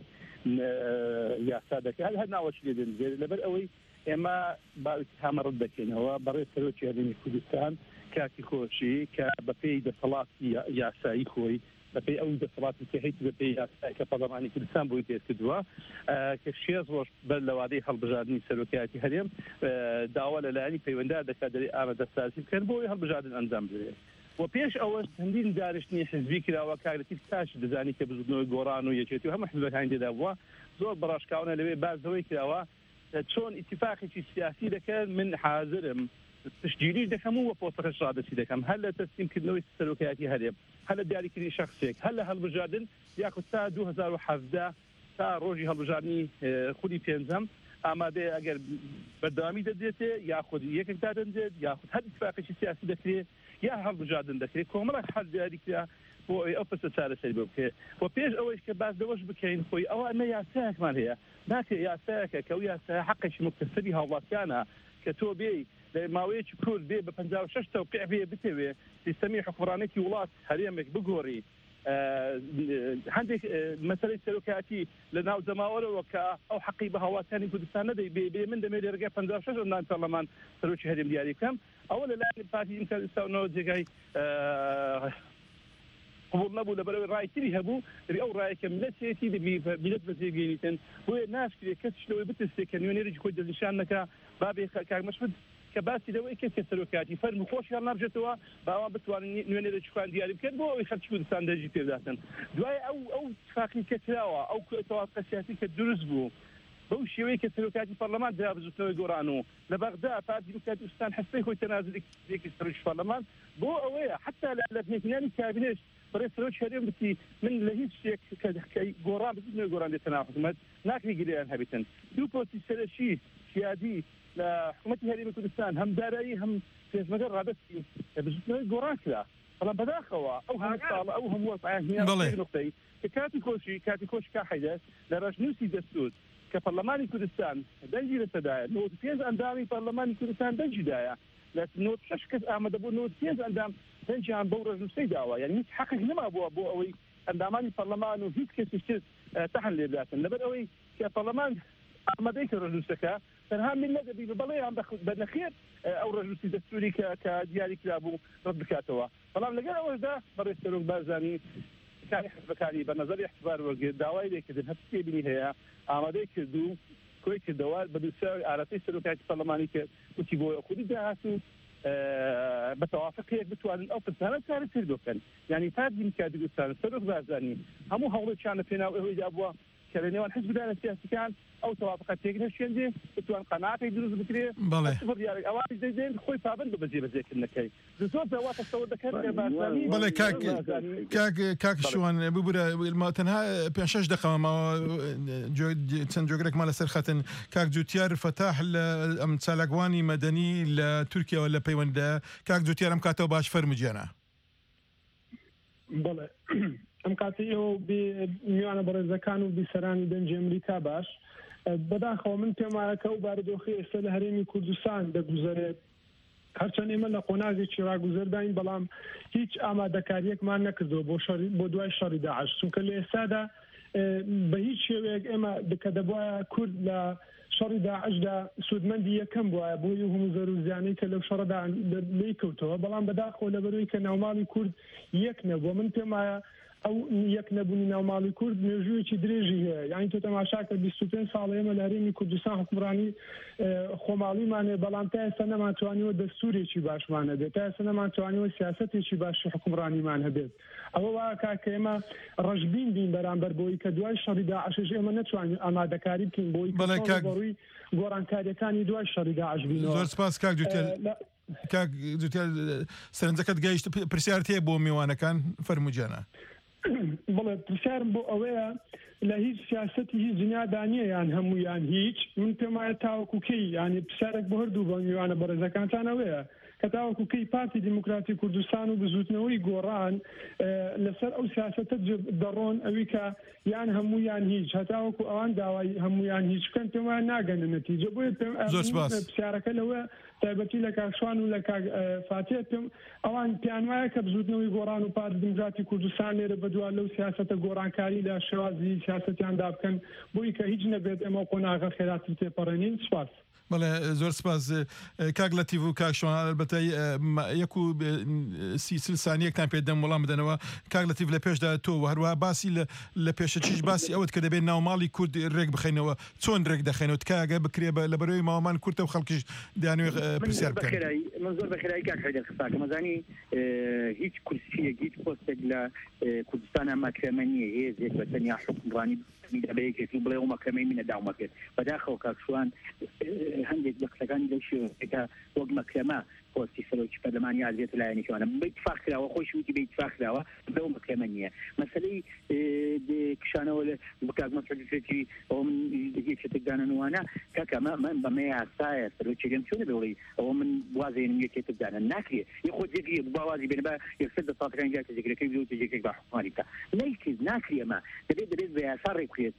یاسا دەکات هەر ناوەچ لێ دەنجێت لەبەر ئەوەی ئێمە با ئیتیهامە ڕەت دەکەینەوە بەڕێ سەرۆکی هەرێمی کوردستان کاکی خۆشی کە بەپێی دەسەڵاتی یاسایی خۆی بەپێی ئەو دەسەڵاتی کە هەیت بەپێی یاسایی کە پەرلەمانی کوردستان بۆی پێش کردووە کە شێز ڕۆژ بەر لە وادەی هەڵبژاردننی سەرۆکایەتی هەرێم داوا لەلایەنی پەیوەنددار دەکات دەری ئامادەسازی بکەن بۆی هەڵبژاردن ئەنجام بدرێت و پێش ئەوە هەندین دارشتنی حزبی کراوە کارەتی تاش دەزانی کە بزودنەوەی گۆڕان و یەکێتی و هەموو حزبەکانی تێدا بووە زۆر بەڕاشکاونە لەوێ بازەوەی کراوە چۆن ئیتیفاقێکی سیاسی دەکەن من حاضرم تشجیری دەکەم و پۆستەکەش ڕادەچی دەکەم هەر لە تەسلیمکردنەوەی سەرۆکایەتی هەرێم هەر لە دیاریکردنی شخصێک هەر لە هەڵبژاردن یاخود تا دوو هەزار و حەڤدە تا ڕۆژی هەڵبژاردننی خودی پێنجەم ئامادەیە ئەگەر بەردەوامی دەدێتێ یاخود یەکێک دا دەدێت یاخود هەر اتفاقێکی سیاسی دەکرێت یا هەڵبژاردن دەکرێت کۆمەڵێک هەر دیاریکرا بۆ ئەو پسە چارەسەری بۆ بکرێت بۆ پێش ئەوەش کە باس دەوەش بکەین خۆی ئەوە ئەمە یاسایەکمان هەیە ناکرێت یاسایەکە کە ئەو یاسایە حەقێکی مکتسبی هاوڵاتیانە کە تۆ بێی لە ماوەیەکی کورد بێ بە پەنجا و شەش تەوقیع بێ بتەوێ سیستەمی حکومڕانێتی وڵات هەرێمێک بگۆڕی هەندێک مەسەلەی سەرۆکایەتی لە ناو زەماوەرەوە کە ئەو حەقی بە هاوڵاتیانی کوردستان نەدەی بێ بێ من دەمێت لێرەگای پەنجا و شەش ئەندام پەرلەمان سەرۆکی هەرێم دیاری بکەم ئەوە لەلایەن پارتی ئیمکانستانەوە جێگای قبول نەبوو لەبەرەوەی ڕایتری هەبوو ئەو ڕایەکە ملەتێتی میلەت بەجێگەێنیتن بۆیە ناشکرێت کەس لەوەی بترسێت کە نوێنێرێکی خۆی دەستنیشان نەکا بابێ کاک مەشمەد کە باسی لەوەی کەس کە سەرۆکایەتی فەرمو خۆشیان نابژێتەوە باوان بتوانن نوێنێرێکی خۆیان دیاری بکەن بۆ ئەوەی خەڵکی کوردستان دەرجی پێداتن دوای ئەو ئەو اتفاقی کە کراوە ئەو تەواقع سیاسی کە دروست بوو بەو شێوەیە کە سەرۆکایەتی پەرلەمان جیابجووتنەوەی گۆڕان و لە بەغدا پارتی دیموکراتی کوردستان هەستەی خۆی تەنازلێکی سەرۆکی پەرلەمان بۆ ئەوەیە حتا لە بنێتنیانی کابینێش بەڕێ سەرۆکی هەرێم بتی من لە هیچ شتێک کە گۆڕان بزنەوەی گۆڕان دێتە ناو حکومەت ناکری گرێیان هەبێتن دوو پۆستی سەرەکی سیادی لە حکومەتی هەرێمی کوردستان هەم دارایی هەم پێشمەگەر ڕادەستی بزنەوەی گۆڕان کرا بەڵام بەداخەوە ئەو هەموو ساڵە ئەو هەموو وەسعیان نقطەی کە کاتی کۆشی کاتی کۆش کا حەیدەر لە ڕەشنووسی دەستور کە پەرلەمانی کوردستان دەنجی لەسەدایە نۆ پێنج ئەندامی پەرلەمانی کوردستان دەنجیدایە لە نۆ شەش کەس ئامادە بوو نۆ پێنج ئەندام دەنجیان بەو ڕەشنووسەی داوە یعنی هیچ حەقێک نەما بووە بۆ ئەوەی ئەندامانی پەرلەمان و هیچ کەسیش تەحن لێ بداتن لەبەر ئەوەی کە پەرلەمان ئامادەی کە ڕەشنووسەکە تەنها من نەدەبی بەڵێیان بەنەخێر ئەو ڕەشنووسی دەستوری کە دیاری کرابوو ڕەت بکاتەوە بەڵام لەگەڵ ئەوەشدا بەڕێ سەرۆک بارزانی کاری حزبەکانی بە نەزەری احتیبار وەرگرت داوای لێکردن هەست تێبینی هەیە ئامادەی کردو کۆی کردەوە بە دووسەر ئارەتەی سەرۆکایەتی پەرلەمانی کرد وتی بۆ خودی داهات و بەتەوافق هەیە بتوانن ئەو پرسانە چارە سەر بکەن یعنی تا دیموکراتی کوردستان سەرۆک بازرگانی هەموو هەوڵێکیانە پێناو ئەوەیدا بووە کە لە نێوان حزبدارە سیاسیەکان ئەو تەوافقات تێگرە شوێندێ بتوان قەناعەتی دروست بکرێ ئەوانی دەیدێن خۆی پابند بە بەجێ بەجێکردنەکەی زۆر داواتە سەوە دەکەن بازرگانی بەڵێ کاک کاک شوان ببورە تەنها پێ شەش دقەمەوە چەند جۆگرێکمان لەسەر خەتن کاک جوتیار فتاح لە ئەم چالاکوانی مەدەنی لە تورکیاوە لە پەیوەندە کاک جوتیار ئەم کاتەوە باش فەرموجیانە بەڵێ ئەم کاتی ئێوە میوانە بەڕێزەکان و بیسەرانی دەنجی ئەمریکا باش بەداخەوە من پێم وایە ئەو بارودۆخی ئێستا لە هەرێمی کوردستان دەگوزارێت هەرچەند ئێمە لە قۆناغێکی ڕاگوزەرداین بەڵام هیچ ئامادەکاریەکمان نەکردەوە بۆ بۆ دوای شەڕی داعش چونکە لە ئێستادا بە هیچ شێوەیەک ئێمە کە دەبوایە کورد لە شەڕی داعشدا سوودمەندی یەکەم بووە بۆی هەموو زەر و زیانەی کە لەو شەڕەدا لێی کەوتەوە بەڵام بەداخەوە لەبەرەوەی کە ناوماڵی کورد یەک نەبووە من پێم وایە ئەو یەک نەبوونی ناوماڵی کورد مێژوویەکی درێژی هەیە یانی تۆ تەماشاکە بیست و پێنج ساڵ ئێمە لە هەرێمی کوردستان حکومڕانی خۆماڵیمانێ بەڵام تا ئێستا نەمانتوانیوە دەستوورێکی باشمان هەبێت تا ئێستا نەمانتوانیوە سیاسەتێکی باشی حکومڕانیمان هەبێت ئەوە وایە کە ئێمە ڕەشبین بین بەرامبەر بۆی کە دوای شەڕی داعشش ئێمە نەتوانین ئامادەکاری بکەین بۆی بەڕووی گۆڕانکاریەکانی دوای شەڕی داعش بینەوە. زۆر سپاس کاک جوتیار کاک جوتیار سەرنجەکەت گەیشت پرسیارت هەیە بۆ میوانەکان فەرموجیانە. بڵێ پرسیارم بۆ ئەوەیە لە هیچ سیاسەتی هیچ دنیادا نییە یان هەموویان هیچ من پێم وایە تاوەکوکەی ینی پرسیارێک بۆ هەردوو بە میوانە بەڕێزەکانتان ئەوەیە کە تاوەکوکەی پارتی دیموکراتی کوردستان و بزوتنەوەی گۆڕان لەسەر ئەو سیاسەتە دەڕۆن ئەوی کە یان هەموویان هیچ هەتاوەکو ئەوان داوای هەموویان هیچ بکەن پێم وایە ناگەنە نەتیجە بۆیە پرسیارەکە لەوە تایبەتی لە کاکشوان و لە فاتێ پێم ئەوان پیان وایە کە بزوتنەوەی گۆڕان و پارتی دیموکراتی کوردستان لێرە بەدووە لەو سیاسەتە گۆڕانکاری لە شێوازی سیاسەتیاندا بکەن بۆی کە هیچ نەبێت ئەمە قۆناغە خێراتتر تێپەڕێنین سپاس. بەڵێ زۆر سپاس کاک لەتیڤ و کاک شوان ئەلبەتە یەک و سی سانیەکتان پێ دەم وەڵام بدەنەوە کاک لەتیڤ لە پێشدا تۆ هەروە باسی لە پێشەچیش باسی ئەوت کە دەبێت ناوماڵی کورد ڕێک بخینەوە چۆن ڕێک دەخێنەوە کاگە بکرێ لە بەرەوەی ماوەمان کورتە و خەڵکیش دەیانوێ پرسیار بکەن. من زۆر بەخێرایی کاک حەیدەر خستاکە مەزانی هیچ کورسیەک هیچ پۆستێک لە کوردستانە مەکرەمە نییە هێزێک بە تەنیا حکومڕانی دەبەیەکێکی بڵێ و مەکرەمەی منە داومەکرد بەداخەوە کاکشوان هەندێک لە قسەکانی لەو شێوەیەکە وەک مەکرەمە پۆستی سەرۆکی پەرلەمانی ئازیێت لایەنێکیوانە بەیتفاق کراوە خۆشی وتی بەیتفاق کراوە بەو مەکرەمە نییە مەسەلەی کشانەوە لە بکات مەسەلەی ئەوە من یەکێتێکدانەوانە کاکە من بەمە یاسایە سەرۆکی لێم چۆنە بڵێ ئەوە من وازێنم یەکێتێکدانە ناکرێت یەخۆ جێگری باوازی بێنە بە یەکسەر دەساتەکان جا تەجێگرەکەی بێ و تەجێگرێک بە حکومانی تا نەیکرد ناکرێ ئەمە دەبێت دەبێت بە یاسا ڕێکوێت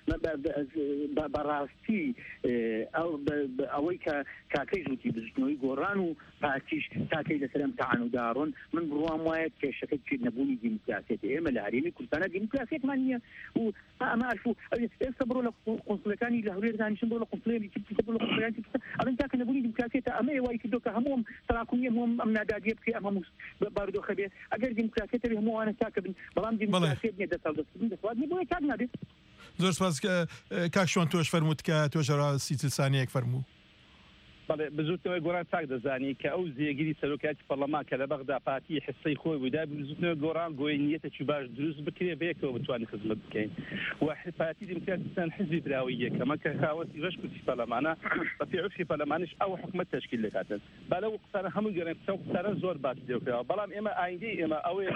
بەڕاستی ئەوەی کە کاکەی زوتی بزنەوەی گۆڕان و پارتیش تاکەی لەسەرم تاعان و داڕۆن من بڕوام وایە کێشەکە چێت نەبوونی دیموکراسیەت ئێمە لە هەرێمی کوردستانە دیموکراسیەتمان نییە و ئەمە ئەرفو ئێستا بڕۆ لە قۆنسڵەکانی لە هەولێر دانیشتن بڕۆ لە قۆنسڵێکی بڕۆ لە قۆنسڵەکانی ئەڵێن تاکە نەبوونی دیموکراسیەتە ئەمە وای کردو کە هەمووم تەراکمی هەمووم ئەم نادادیە بکرێ ئەم هەموو بارودۆخە بێت ئەگەر دیموکراسیەتە بێ هەمووانە تاکە بن بەڵام دیموکراسیەت نییە دەسەڵ دەستکردن دەسەڵات نییە بۆیە تاک نابێت. زۆر سپاس کاک شوان تۆش فەرمووت کە تۆژەڕا سی سانیەک فەرموو. بەڵێ بزوتنەوەی گۆڕان چاک دەزانی کە ئەو زیێگیری سەرۆکاتی پەرلەمان کە لە بەغدا پارتی حسەی خۆی بوودا بزوتنەوەی گۆڕان گۆی نیەتێکی باش دروست بکرێ بەیەکەوە بتوانین خزمەت بکەین و پارتی دیموکراتیستان حزبی براوی یەکەمە کە خاوەتی ڕەش کورسی پەرلەمانە بە پێی عورفی پەرلەمانیش ئەو حکومەت تەشکیل دەکاتن با لەو قسانە هەموو گەڕێن قسە و قسانە زۆر باس لێکراوە بەڵام ئێمە ئایندەی ئێمە ئەوەیە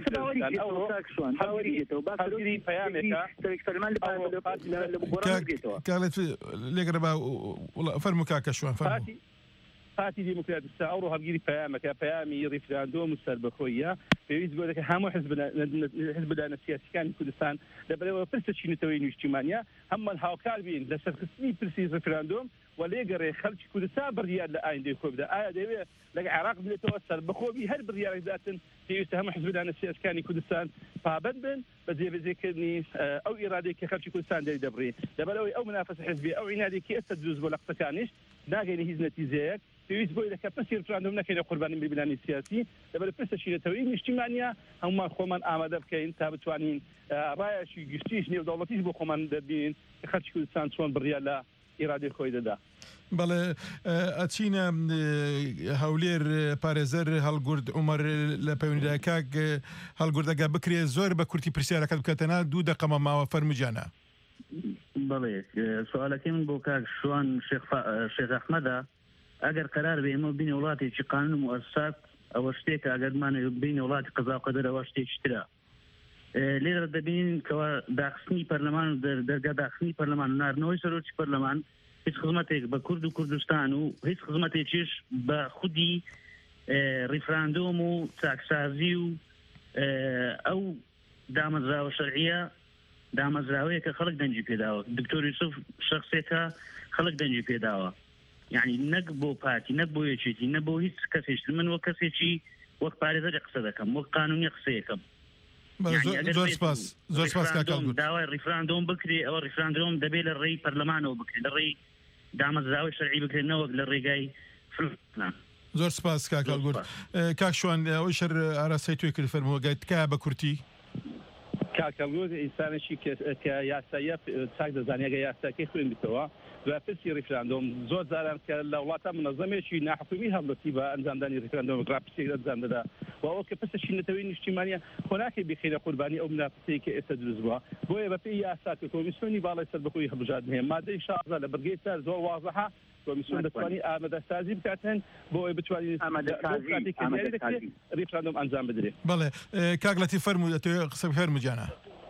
لێگەرە بە فەرموو کاکە شوان فەرموو. پارتی دیموکراتیستان ئەوڕۆ هەڵگیری پەیامەکە پەیامی ڕیفراندۆم و سەربەخۆییە پێویست بۆ دەکە هەموو حزبدانە سیاسیەکانی کوردستان لەبەرەوە پرسە چینەتەوەی نیشتیمانیە هەمووان هاوکار بین لە سەرخستنی پرسی ڕیفراندۆم و لێگەڕێ خەڵکی کوردستان بڕیار لە ئایندەی خۆ بدە ئایا دەوێت لەگە عێراق بێتەوە سەربەخۆبی هەر بڕیارێک داتن پێویستە هەموو حزبدانە سیاسیەکانی کوردستان پابەند بن بە جێبەجێکردنی ئەو ئیرادەی کە خەڵکی کوردستان دەری دەبڕێ لەبەرەوەی ئەو منافەسە حزبی ئەو عنادێکی ئێستا دروست بۆ لە قسەکانیش ناگەینە هیچ نەتیجەیەک پێویست بۆی دەکە پرسی ڕیفراندۆم نەکەینە قوربانی بیربلانی سیاسی لەبەر پرسە چینەتەوەی نیشتیمانیە هەمومان خۆمان ئامادە بکەین تا بتوانین ڕایەکی گشتیش نێودەوڵەتیش بۆ خۆمان دەبین کە خەڵکی کوردستان چۆن بڕیار لە ئیرادی خۆی دەدا. بەڵێ ئەچینە هەولێر پارێزەر هەڵگورد عمەر لە پەیوەندیدا کاک هەڵگوردەگە بکرێ زۆر بە کورتی پرسیارەکەت بکەتەنا دوو دەقەمە ماوە فەرموجانە. بەڵێ سوالەکەی من بۆ کاک شوان شێخ ئەحمەدە ئەگەر قەرار بێ ئێمە بینە وڵاتێکی قانون و مؤسسات ئەوە شتێکە ئەگەرمانە بینە وڵاتی قەزا و قەدەر ئەوە شتێکی ترە. لێرە دەبینین کەەوە داخستنی پەرلەمان و دەرگا داخستنی پەرلەمان و ناردنەوەی سەرۆکی پەرلەمان هیچ خزمەتێک بە کورد و کوردستان و هیچ خزمەتێکیش بە خودی ریفراندۆم و چاکسازی و ئەو دامەزراوە شەرعیە دامەزراوەیە کە خەڵک دەنجی پێداوە دکتۆر یوسف شخصێکە خەڵک دەنجی پێداوە یعنی نەک بۆ پارتی نەک بۆ یەکێتی نە بۆ هیچ کەسێک من وەک کەسێکی وەک پارێزەر قسە دەکەم وەک قانونی قسەیەکەم زۆر سپاس زۆر سپاس داوای ریفراندۆم بکرێ ئەوە ریفراندۆم دەبێت لە ڕێی پەرلەمانەوە بکرێت لە ڕێی دامەزراوەی شەرعی بکرێنەوە لە ڕێگای فلان. زۆر سپاس کاکەڵگورد کاک شوان ئەوەی شەر ئاراستەی توێ کرد فەرمووەگەیت تکایە بە کورتی کاکەڵگورد ئینسانێکی کە یاساییە چاک دەزانێگە یاساکەی خوێندیتەوە دوپرسی ریفراندۆم زۆر جاران کە لە وڵاتە منەظەمێکی ناحکومی هەڵبەتی بە ئەنجامدانی ریفراندۆم ڕاپرسێک ئەنجام دەدا و ئەوە کە پسەشی نەتەوەی نیشتیمانیە خۆناکەی بخیرە قوربانی ئەو مناقسەیە کە ئێستا دروست بووە بۆیە بە پێی یاساکە کۆمیسیۆنی باڵای سەربەخۆیی هەڵبژاردن هەیە مادەی شازە لە بەرگەی سەر زۆر وازەحە کۆمیسیۆن دەتوانێت ئامادەسازی بکاتن بۆ ئەوەی بتوانین ریفراندۆم ئەنجام بدرێت. بەڵێ کاک لەتی فەرموو دەتەوێت قسە فەرموجانە.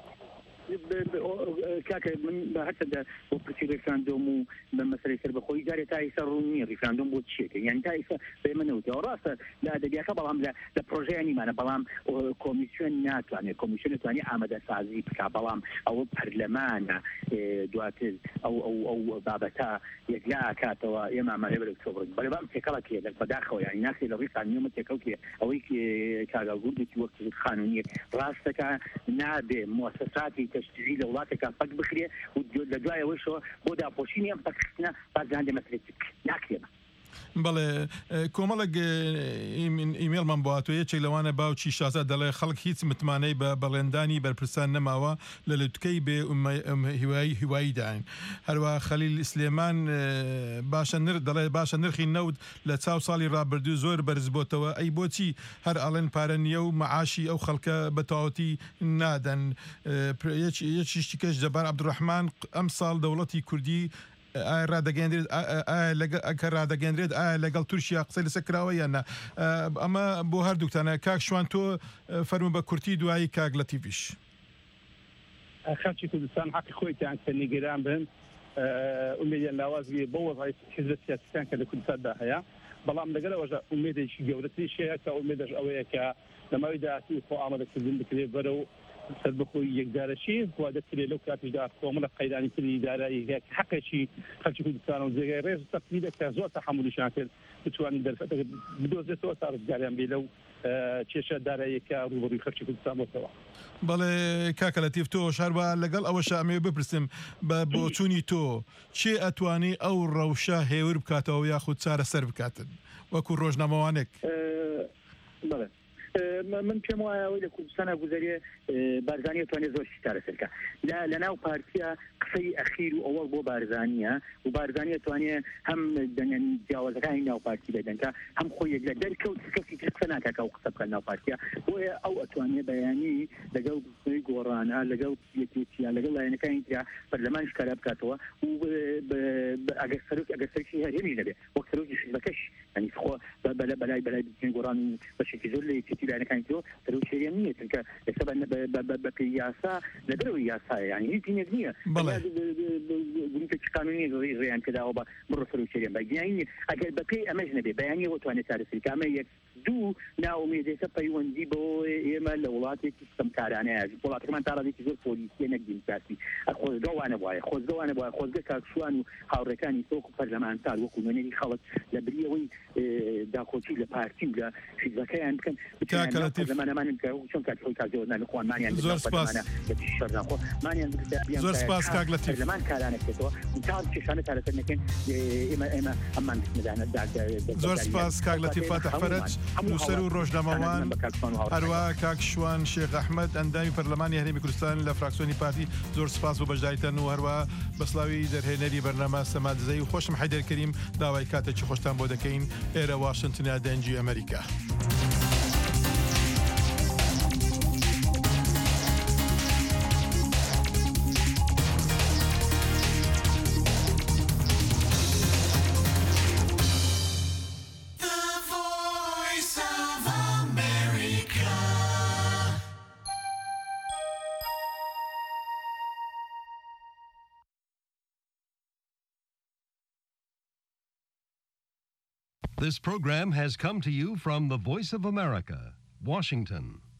کاکە من بە هەرچەندە بۆ پرسی ریفراندۆم و بە مەسەلەی سەربەخۆیی جارێ تا ئێستا ڕوون نییە ریفراندۆم بۆ چیەکە یعنی تا ئێستا بێمە نەوتەوە ڕاستە لە ئەدەبیاکە بەڵام لە پرۆژەیانیمانە بەڵام کۆمیسیۆن ناتوانێت کۆمیسیۆن دەتوانێت ئامادەسازی بکات بەڵام ئەوە پەرلەمانە دواتر ئەو ئەو بابەتە یەکلا ئاکاتەوە ئێمە ئامادە بەرەو تۆبڕین بەڵام تێکەڵەکێ لە بەداخەوە یعنی ناکرێت لە ڕێی قانونیەوە تێکەڵکێ ئەوەی کاگاگوردێکی وەک خانونیە ڕاستەکە نابێ مؤسساتی تشریعی لە وڵاتێکە فەک بخرێ و لە دوایەوەشەوە بۆ داپۆشینی ئەم فەکخستنە بازان دەمەسرێت ناکرێمە. بەڵێ کۆمەڵک ئیمێلمان بۆ هاتووە یەکێک لەوانە باوکی شازاد دەڵێ خەڵک هیچ متمانەی بە بەڵێندانی بەرپرسان نەماوە لە لوتکەی بێ هیوایی هیوایی داین هەروە خەلیل سلێمان باشە نر دەڵێ باشە نرخی نەوت لە چاو ساڵی ڕابردوو زۆر بەرز بۆتەوە ئەی بۆچی هەر ئەڵێن پارە نییە و مەعاشی ئەو خەڵکە بە تەواوەتی نادەن. یەکیشتی کەش جەبار عەبدوڕەحمان ئەم ساڵ دەوڵەتی کوردی ڕادەگەندرێت ئەکە ڕادەگەندرێت ئایا لەگەڵ تورکیا قسەی لەسەر کراوە یاننا ئەمە بۆ هەردووکتانە کاک شوان تۆ فەرموو بە کورتی دوایی کاک لەتیڤیش. خەڵکی کوردستان حەقی خۆیان کە نیگەران بن ئومێدیان لاواز بێ بۆ وەزای حیزب سیاسییان کە لە کوردستاندا هەیە بەڵام لەگەڵەوەژە ئومێدێکی گەورەتری شەیە کە ئومێدەش ئەوەیە کە لەماوەی داهاتی خۆ ئامادەکردن بکرێت بەرەو سەربەخۆی یەکدارەشی وا دەکرێت لەو کاتیشدا کۆمەڵە قەیرانی تری دارایی حەقێکی خەڵکی کوردستان و جێگای ڕێز تەقلیدە کە زۆر تەحمولیشیان کرد بتوانین دەرفەتە بدۆزێتەوە تا ڕزگاریان بێ لەو کێشە داراییەکە ڕوبەڕووی خەڵکی کوردستان بۆتەوە. بەڵێ کاکە لەتیڤ تۆ شاربە لەگەڵ ئەوەشە ئەمێ بپرسم بە بۆچوونی تۆ چێ ئەتوانی ئەو ڕەوشە هێور بکاتەوە یاخود چارەسەر بکاتن وەکو ڕۆژنامەوانێک؟ بەڵێ من پێم وایە ئەوەی لە کوردستانە گوزەریە بارزانانی توانێت زۆر شتارەسەرکە لە ناو پارتیە قسەی ئەخیر و ئەوە بۆ بارزانیە و بارزانیە توانێت هەم جیاوازەکانی ناو پارتی بدەنکە هەم خۆی لە دەرکەوت کەسی قسە ناکەکە و قسە بکەن ناو پارتیە بۆیە ئەو ئەتوانێت بەیانی لەگەڵ گۆڕانە لەگەڵ یەکێتیان لەگەڵ لایەنەکانی تریا پەرلەمانش کارا بکاتەوە و ئەگەر سەرۆک ئەگەر سەرکی هەرێمی لەبێ وەک سەرۆکی حیزبەکەش ینی خۆ بەلای بەلای گۆڕان بەشێکی زۆر لە یەکێتی لایەنەکانی تۆ سەرۆک شێریان نییە چونکە ئێستا بە پێی یاسا لە دەرەوەی یاسایە ینی هیچ نێک نییە گروپێکی قانونی ڕێیان کرداوە بە بڕۆ سەرۆک شێریان بەگیانی ئەگەر بە پێی ئەمەش نەبێ بەیانیەوە توانێت چارەسەری ئەمە یەک دوو ناومێدێتە پەیوەندی بۆ ئێمە لە وڵاتێکی ستەمکارانەیە وڵاتەکەمان تا ڕادێکی زۆر پۆلیسیە نەک دیموکراسی خۆزگەوانە وایە خۆزگەوانە وایە خۆزگە کاکشوان و هاوڕێکانی تۆک و پەرلەمانتار وەکو نوێنەری خەڵک لە بریەوەی داخۆچی لە پارتی و لە حیزبەکەیان بکەن پەرلەمانەمان چۆن کات خۆی کاکجەوەرنان لەخوانمانیان زۆر سپاس زۆر سپاس کاک لەتیڤ پەرلەمان کارانەکێتەوە کار چشانە چارەسەرەکەن ئێمە ئێمە ئەمان زۆر سپاس کاک لەتیفات ئەحفەرەج نووسەر و ڕۆژنامەوان هەروە کاک شوان شێخ ئەحمەد ئەندامی پەرلەمانی هەرێمی کوردستان لە فراکسیۆنی پارتی زۆر سپاس بۆ بەشداریتان و هەروە بەسڵاوی دەرهێنەری بەرنامە سەمادزەی و خۆشم حەیدەرکەریم داوای کاتێکی خۆشتان بۆ دەکەین ئێرە واشنتنە دەنگی ئەمریکا. This program has come to you from the Voice of America, Washington.